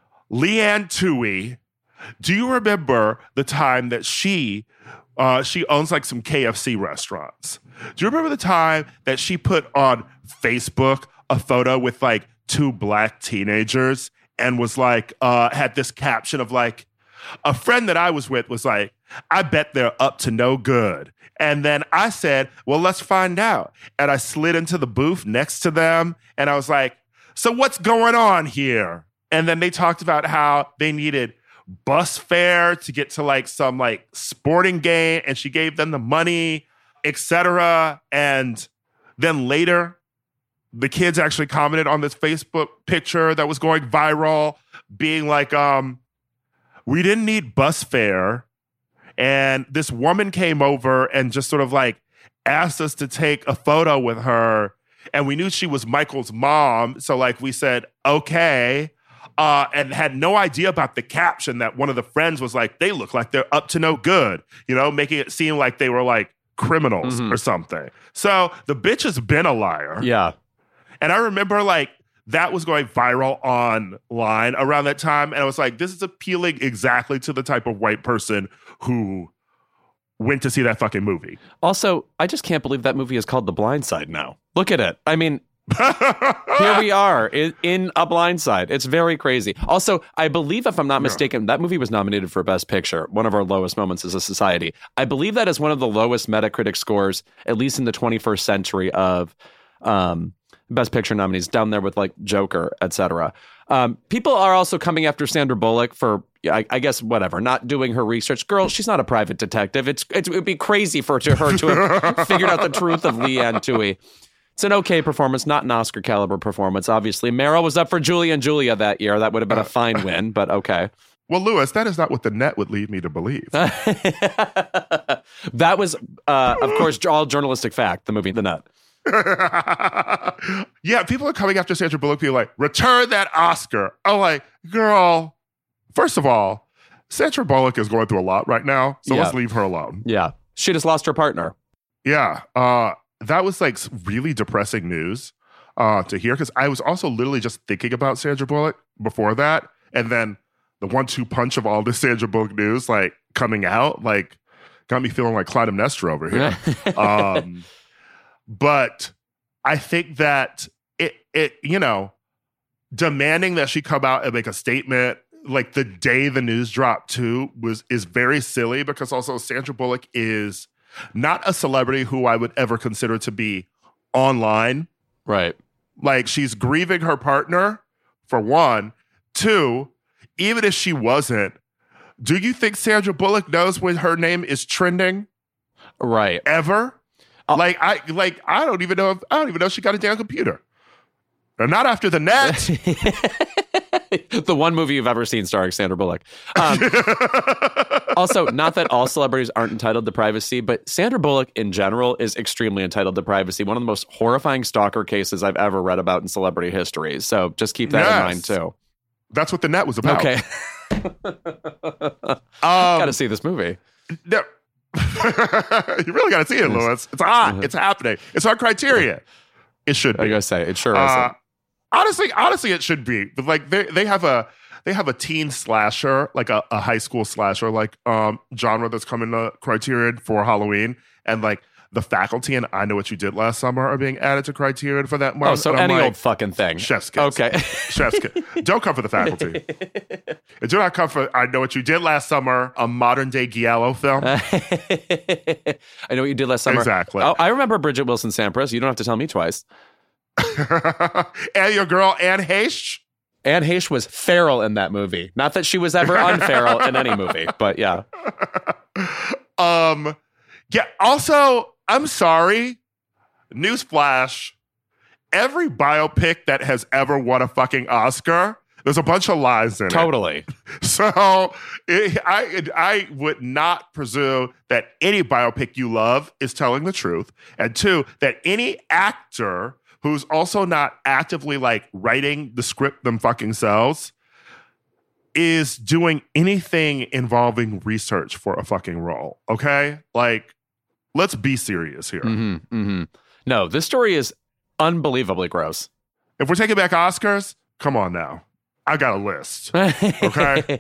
Leanne Tui, do you remember the time that she uh, she owns like some K F C restaurants? Do you remember the time that she put on Facebook a photo with like two black teenagers and was like, uh, had this caption of like, a friend that I was with was like, I bet they're up to no good. And then I said, well, let's find out. And I slid into the booth next to them and I was like, so what's going on here? And then they talked about how they needed bus fare to get to like some like sporting game and she gave them the money, et cetera. And then later, the kids actually commented on this Facebook picture that was going viral, being like, um, we didn't need bus fare. And this woman came over and just sort of like asked us to take a photo with her. And we knew she was Michael's mom. So like we said, okay. Uh, and had no idea about the caption that one of the friends was like, they look like they're up to no good, you know, making it seem like they were like criminals mm-hmm. or something. So the bitch has been a liar. Yeah. And I remember like that was going viral online around that time. And I was like, this is appealing exactly to the type of white person who went to see that fucking movie. Also, I just can't believe that movie is called The Blind Side now. Look at it. I mean, here we are in, in A Blind Side. It's very crazy. Also, I believe, if I'm not mistaken, yeah. that movie was nominated for Best Picture, one of our lowest moments as a society. I believe that is one of the lowest Metacritic scores, at least in the twenty-first century, of um, Best Picture nominees, down there with like Joker, et cetera. Um, people are also coming after Sandra Bullock for, I, I guess, whatever, not doing her research. Girl, she's not a private detective. It's, it's it would be crazy for to her to have figured out the truth of Leanne Tui. It's an okay performance, not an Oscar caliber performance. Obviously, Meryl was up for Julie and Julia that year. That would have been a fine win, but okay. Well, Lewis, that is not what the net would lead me to believe. That was, uh, of course, all journalistic fact. The movie The Net. Yeah, people are coming after Sandra Bullock, being like, return that Oscar. I'm like, girl, first of all, Sandra Bullock is going through a lot right now, so yeah. let's leave her alone. Yeah. She just lost her partner. Yeah. Uh, that was like really depressing news uh, to hear, because I was also literally just thinking about Sandra Bullock before that, and then the one two punch of all this Sandra Bullock news like coming out, like got me feeling like Clytemnestra over here. um But I think that it, it, you know, demanding that she come out and make a statement like the day the news dropped too was is very silly, because also Sandra Bullock is not a celebrity who I would ever consider to be online. Right. Like, she's grieving her partner, for one. Two, even if she wasn't, do you think Sandra Bullock knows when her name is trending? Right. Ever? Uh, like I like I don't even know if I don't even know if she got a damn computer. Or not after The Net. The one movie you've ever seen starring Sandra Bullock. Um, also, not that all celebrities aren't entitled to privacy, but Sandra Bullock in general is extremely entitled to privacy. One of the most horrifying stalker cases I've ever read about in celebrity history. So just keep that yes. in mind too. That's what The Net was about. Okay. um, Got to see this movie. No. You really got to see it, Lewis. It's on. It's happening. It's on Criterion. It should be. I gotta say, it sure uh, is. Honestly, honestly, it should be. But like they they have a they have a teen slasher, like a, a high school slasher, like um genre that's coming to Criterion for Halloween, and like The Faculty and I Know What You Did Last Summer are being added to Criterion for that month. Oh, so And I'm any like, old fucking thing. Chef's kiss. Okay. Chef's kiss. Don't come for The Faculty. And do not come for I Know What You Did Last Summer, a modern day Giallo film. I Know What You Did Last Summer. Exactly. Oh, I remember Bridget Wilson Sampras. You don't have to tell me twice. And your girl, Anne Heche. Anne Heche was feral in that movie. Not that she was ever unferal in any movie, but yeah. Um, yeah, also, I'm sorry. Newsflash. Every biopic that has ever won a fucking Oscar, there's a bunch of lies in Totally. it. So it, I, I would not presume that any biopic you love is telling the truth. And two, that any actor who's also not actively like writing the script them fucking selves is doing anything involving research for a fucking role. Okay? Like, let's be serious here. Mm-hmm, mm-hmm. No, this story is unbelievably gross. If we're taking back Oscars, come on now. I got a list. Okay?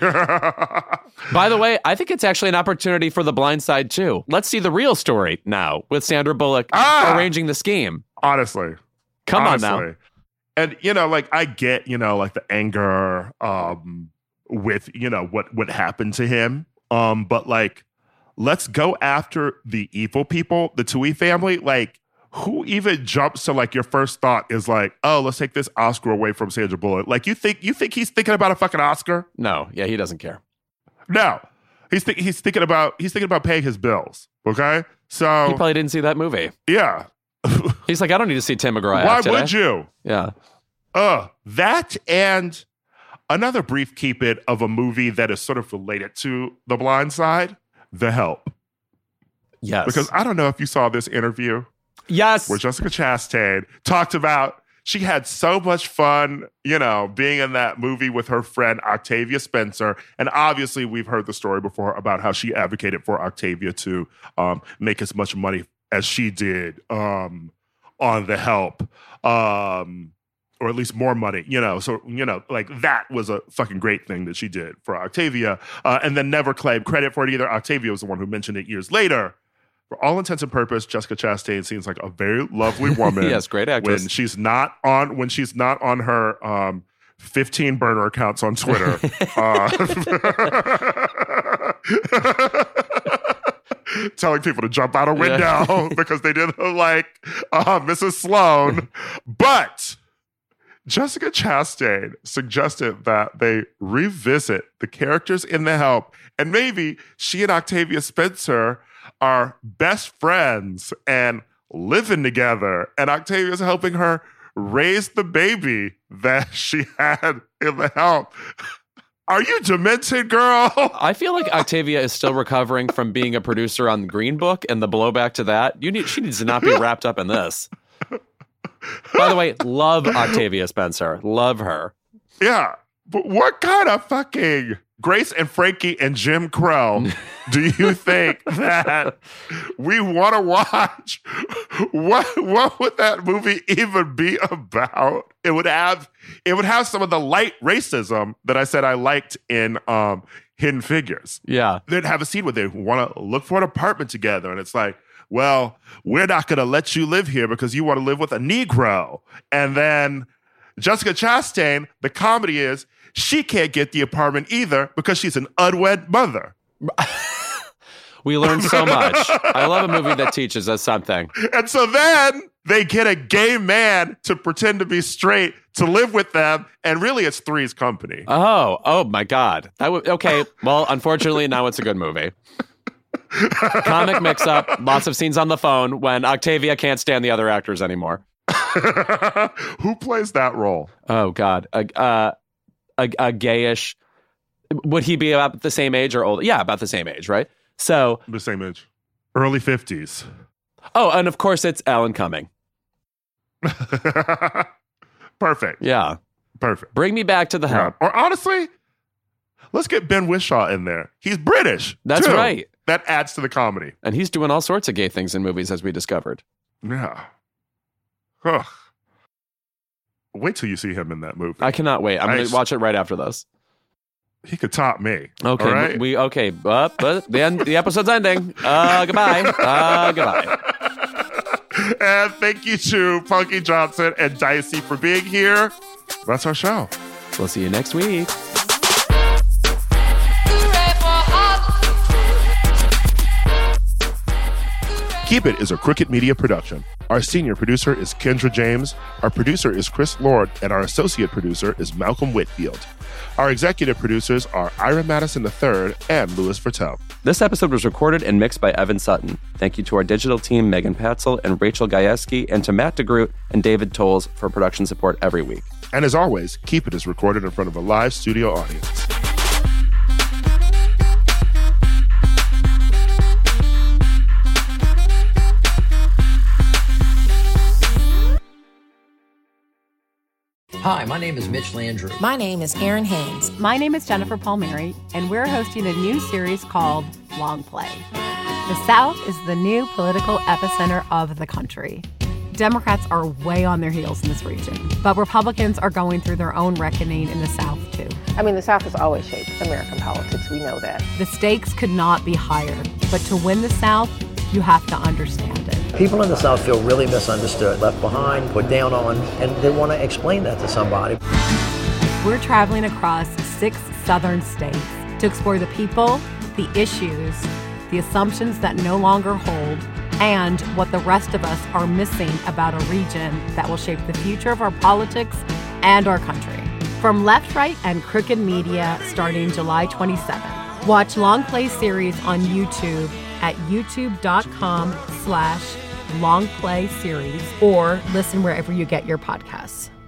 By the way, I think it's actually an opportunity for The Blind Side too. Let's see the real story now with Sandra Bullock Ah! arranging the scheme. Honestly. Come Honestly. on now. And, you know, like, I get, you know, like, the anger um, with, you know, what, what happened to him. Um, but, like, let's go after the evil people, the Tui family. Like, who even jumps to, like, your first thought is like, oh, let's take this Oscar away from Sandra Bullock. Like, you think you think he's thinking about a fucking Oscar? No, yeah, he doesn't care. No. He's, th- he's thinking about he's thinking about paying his bills. Okay? So, He probably didn't see that movie. yeah. He's like, I don't need to see Tim McGraw Why act today. would you? Yeah. Uh, that and another brief keep it of a movie that is sort of related to The Blind Side, The Help. Yes. Because I don't know if you saw this interview yes. where Jessica Chastain talked about she had so much fun, you know, being in that movie with her friend Octavia Spencer. And obviously we've heard the story before about how she advocated for Octavia to um, make as much money as she did um, on The Help. Um, or at least more money, you know. So, you know, like that was a fucking great thing that she did for Octavia. Uh, and then never claimed credit for it either. Octavia was the one who mentioned it years later. For all intents and purposes, Jessica Chastain seems like a very lovely woman. Yes, great actress. When she's not on, when she's not on her um, fifteen burner accounts on Twitter. uh, telling people to jump out a window yeah. because they didn't like uh, Missus Sloan. But Jessica Chastain suggested that they revisit the characters in The Help, and maybe she and Octavia Spencer are best friends and living together, and Octavia's helping her raise the baby that she had in The Help. Are you demented, girl? I feel like Octavia is still recovering from being a producer on Green Book and the blowback to that. You need, she needs to not be wrapped up in this. By the way, love Octavia Spencer. Love her. Yeah. But what kind of fucking Grace and Frankie and Jim Crow do you think that we want to watch? What what would that movie even be about? It would have it would have some of the light racism that I said I liked in um, Hidden Figures. Yeah. They'd have a scene where they want to look for an apartment together, and it's like, well, we're not going to let you live here because you want to live with a Negro. And then Jessica Chastain, the comedy is, she can't get the apartment either because she's an unwed mother. We learned so much. I love a movie that teaches us something. And so then they get a gay man to pretend to be straight to live with them, and really it's Three's Company. Oh, oh my God. That w- okay, well, unfortunately, now it's a good movie. Comic mix-up, lots of scenes on the phone when Octavia can't stand the other actors anymore. Who plays that role? Oh, God. Uh, uh, A, a gayish, would he be about the same age or older? Yeah, about the same age, right? So the same age, early fifties. Oh, and of course it's Alan Cumming. Perfect. Yeah, perfect. Bring me back to The Help. Yeah. Or honestly, let's get Ben Whishaw in there. He's British. That's too. right. That adds to the comedy. And he's doing all sorts of gay things in movies, as we discovered. Yeah. Ugh. Wait till you see him in that movie. I cannot wait. I'm I going to watch it right after this. he could top me. Okay, all right? we okay, but, but the end, the episode's ending. Uh, goodbye. Uh, goodbye. And thank you to Punky Johnson and Dicey for being here. That's our show. We'll see you next week. Keep It is a Crooked Media production. Our senior producer is Kendra James, our producer is Chris Lord, and our associate producer is Malcolm Whitfield. Our executive producers are Ira Madison the third and Louis Vertel. This episode was recorded and mixed by Evan Sutton. Thank you to our digital team, Megan Patzel and Rachel Gajewski, and to Matt DeGroot and David Tolles for production support every week. And as always, Keep It is recorded in front of a live studio audience. Hi, my name is Mitch Landry. My name is Erin Haynes. My name is Jennifer Palmieri, and we're hosting a new series called Long Play. The South is the new political epicenter of the country. Democrats are way on their heels in this region, but Republicans are going through their own reckoning in the South, too. I mean, the South has always shaped American politics. We know that. The stakes could not be higher, but to win the South, you have to understand it. People in the South feel really misunderstood, left behind, put down on, and they want to explain that to somebody. We're traveling across six southern states to explore the people, the issues, the assumptions that no longer hold, and what the rest of us are missing about a region that will shape the future of our politics and our country. From Left, Right, and Crooked Media starting July twenty-seventh. Watch Long Play series on YouTube at youtube.com slash long play series or listen wherever you get your podcasts.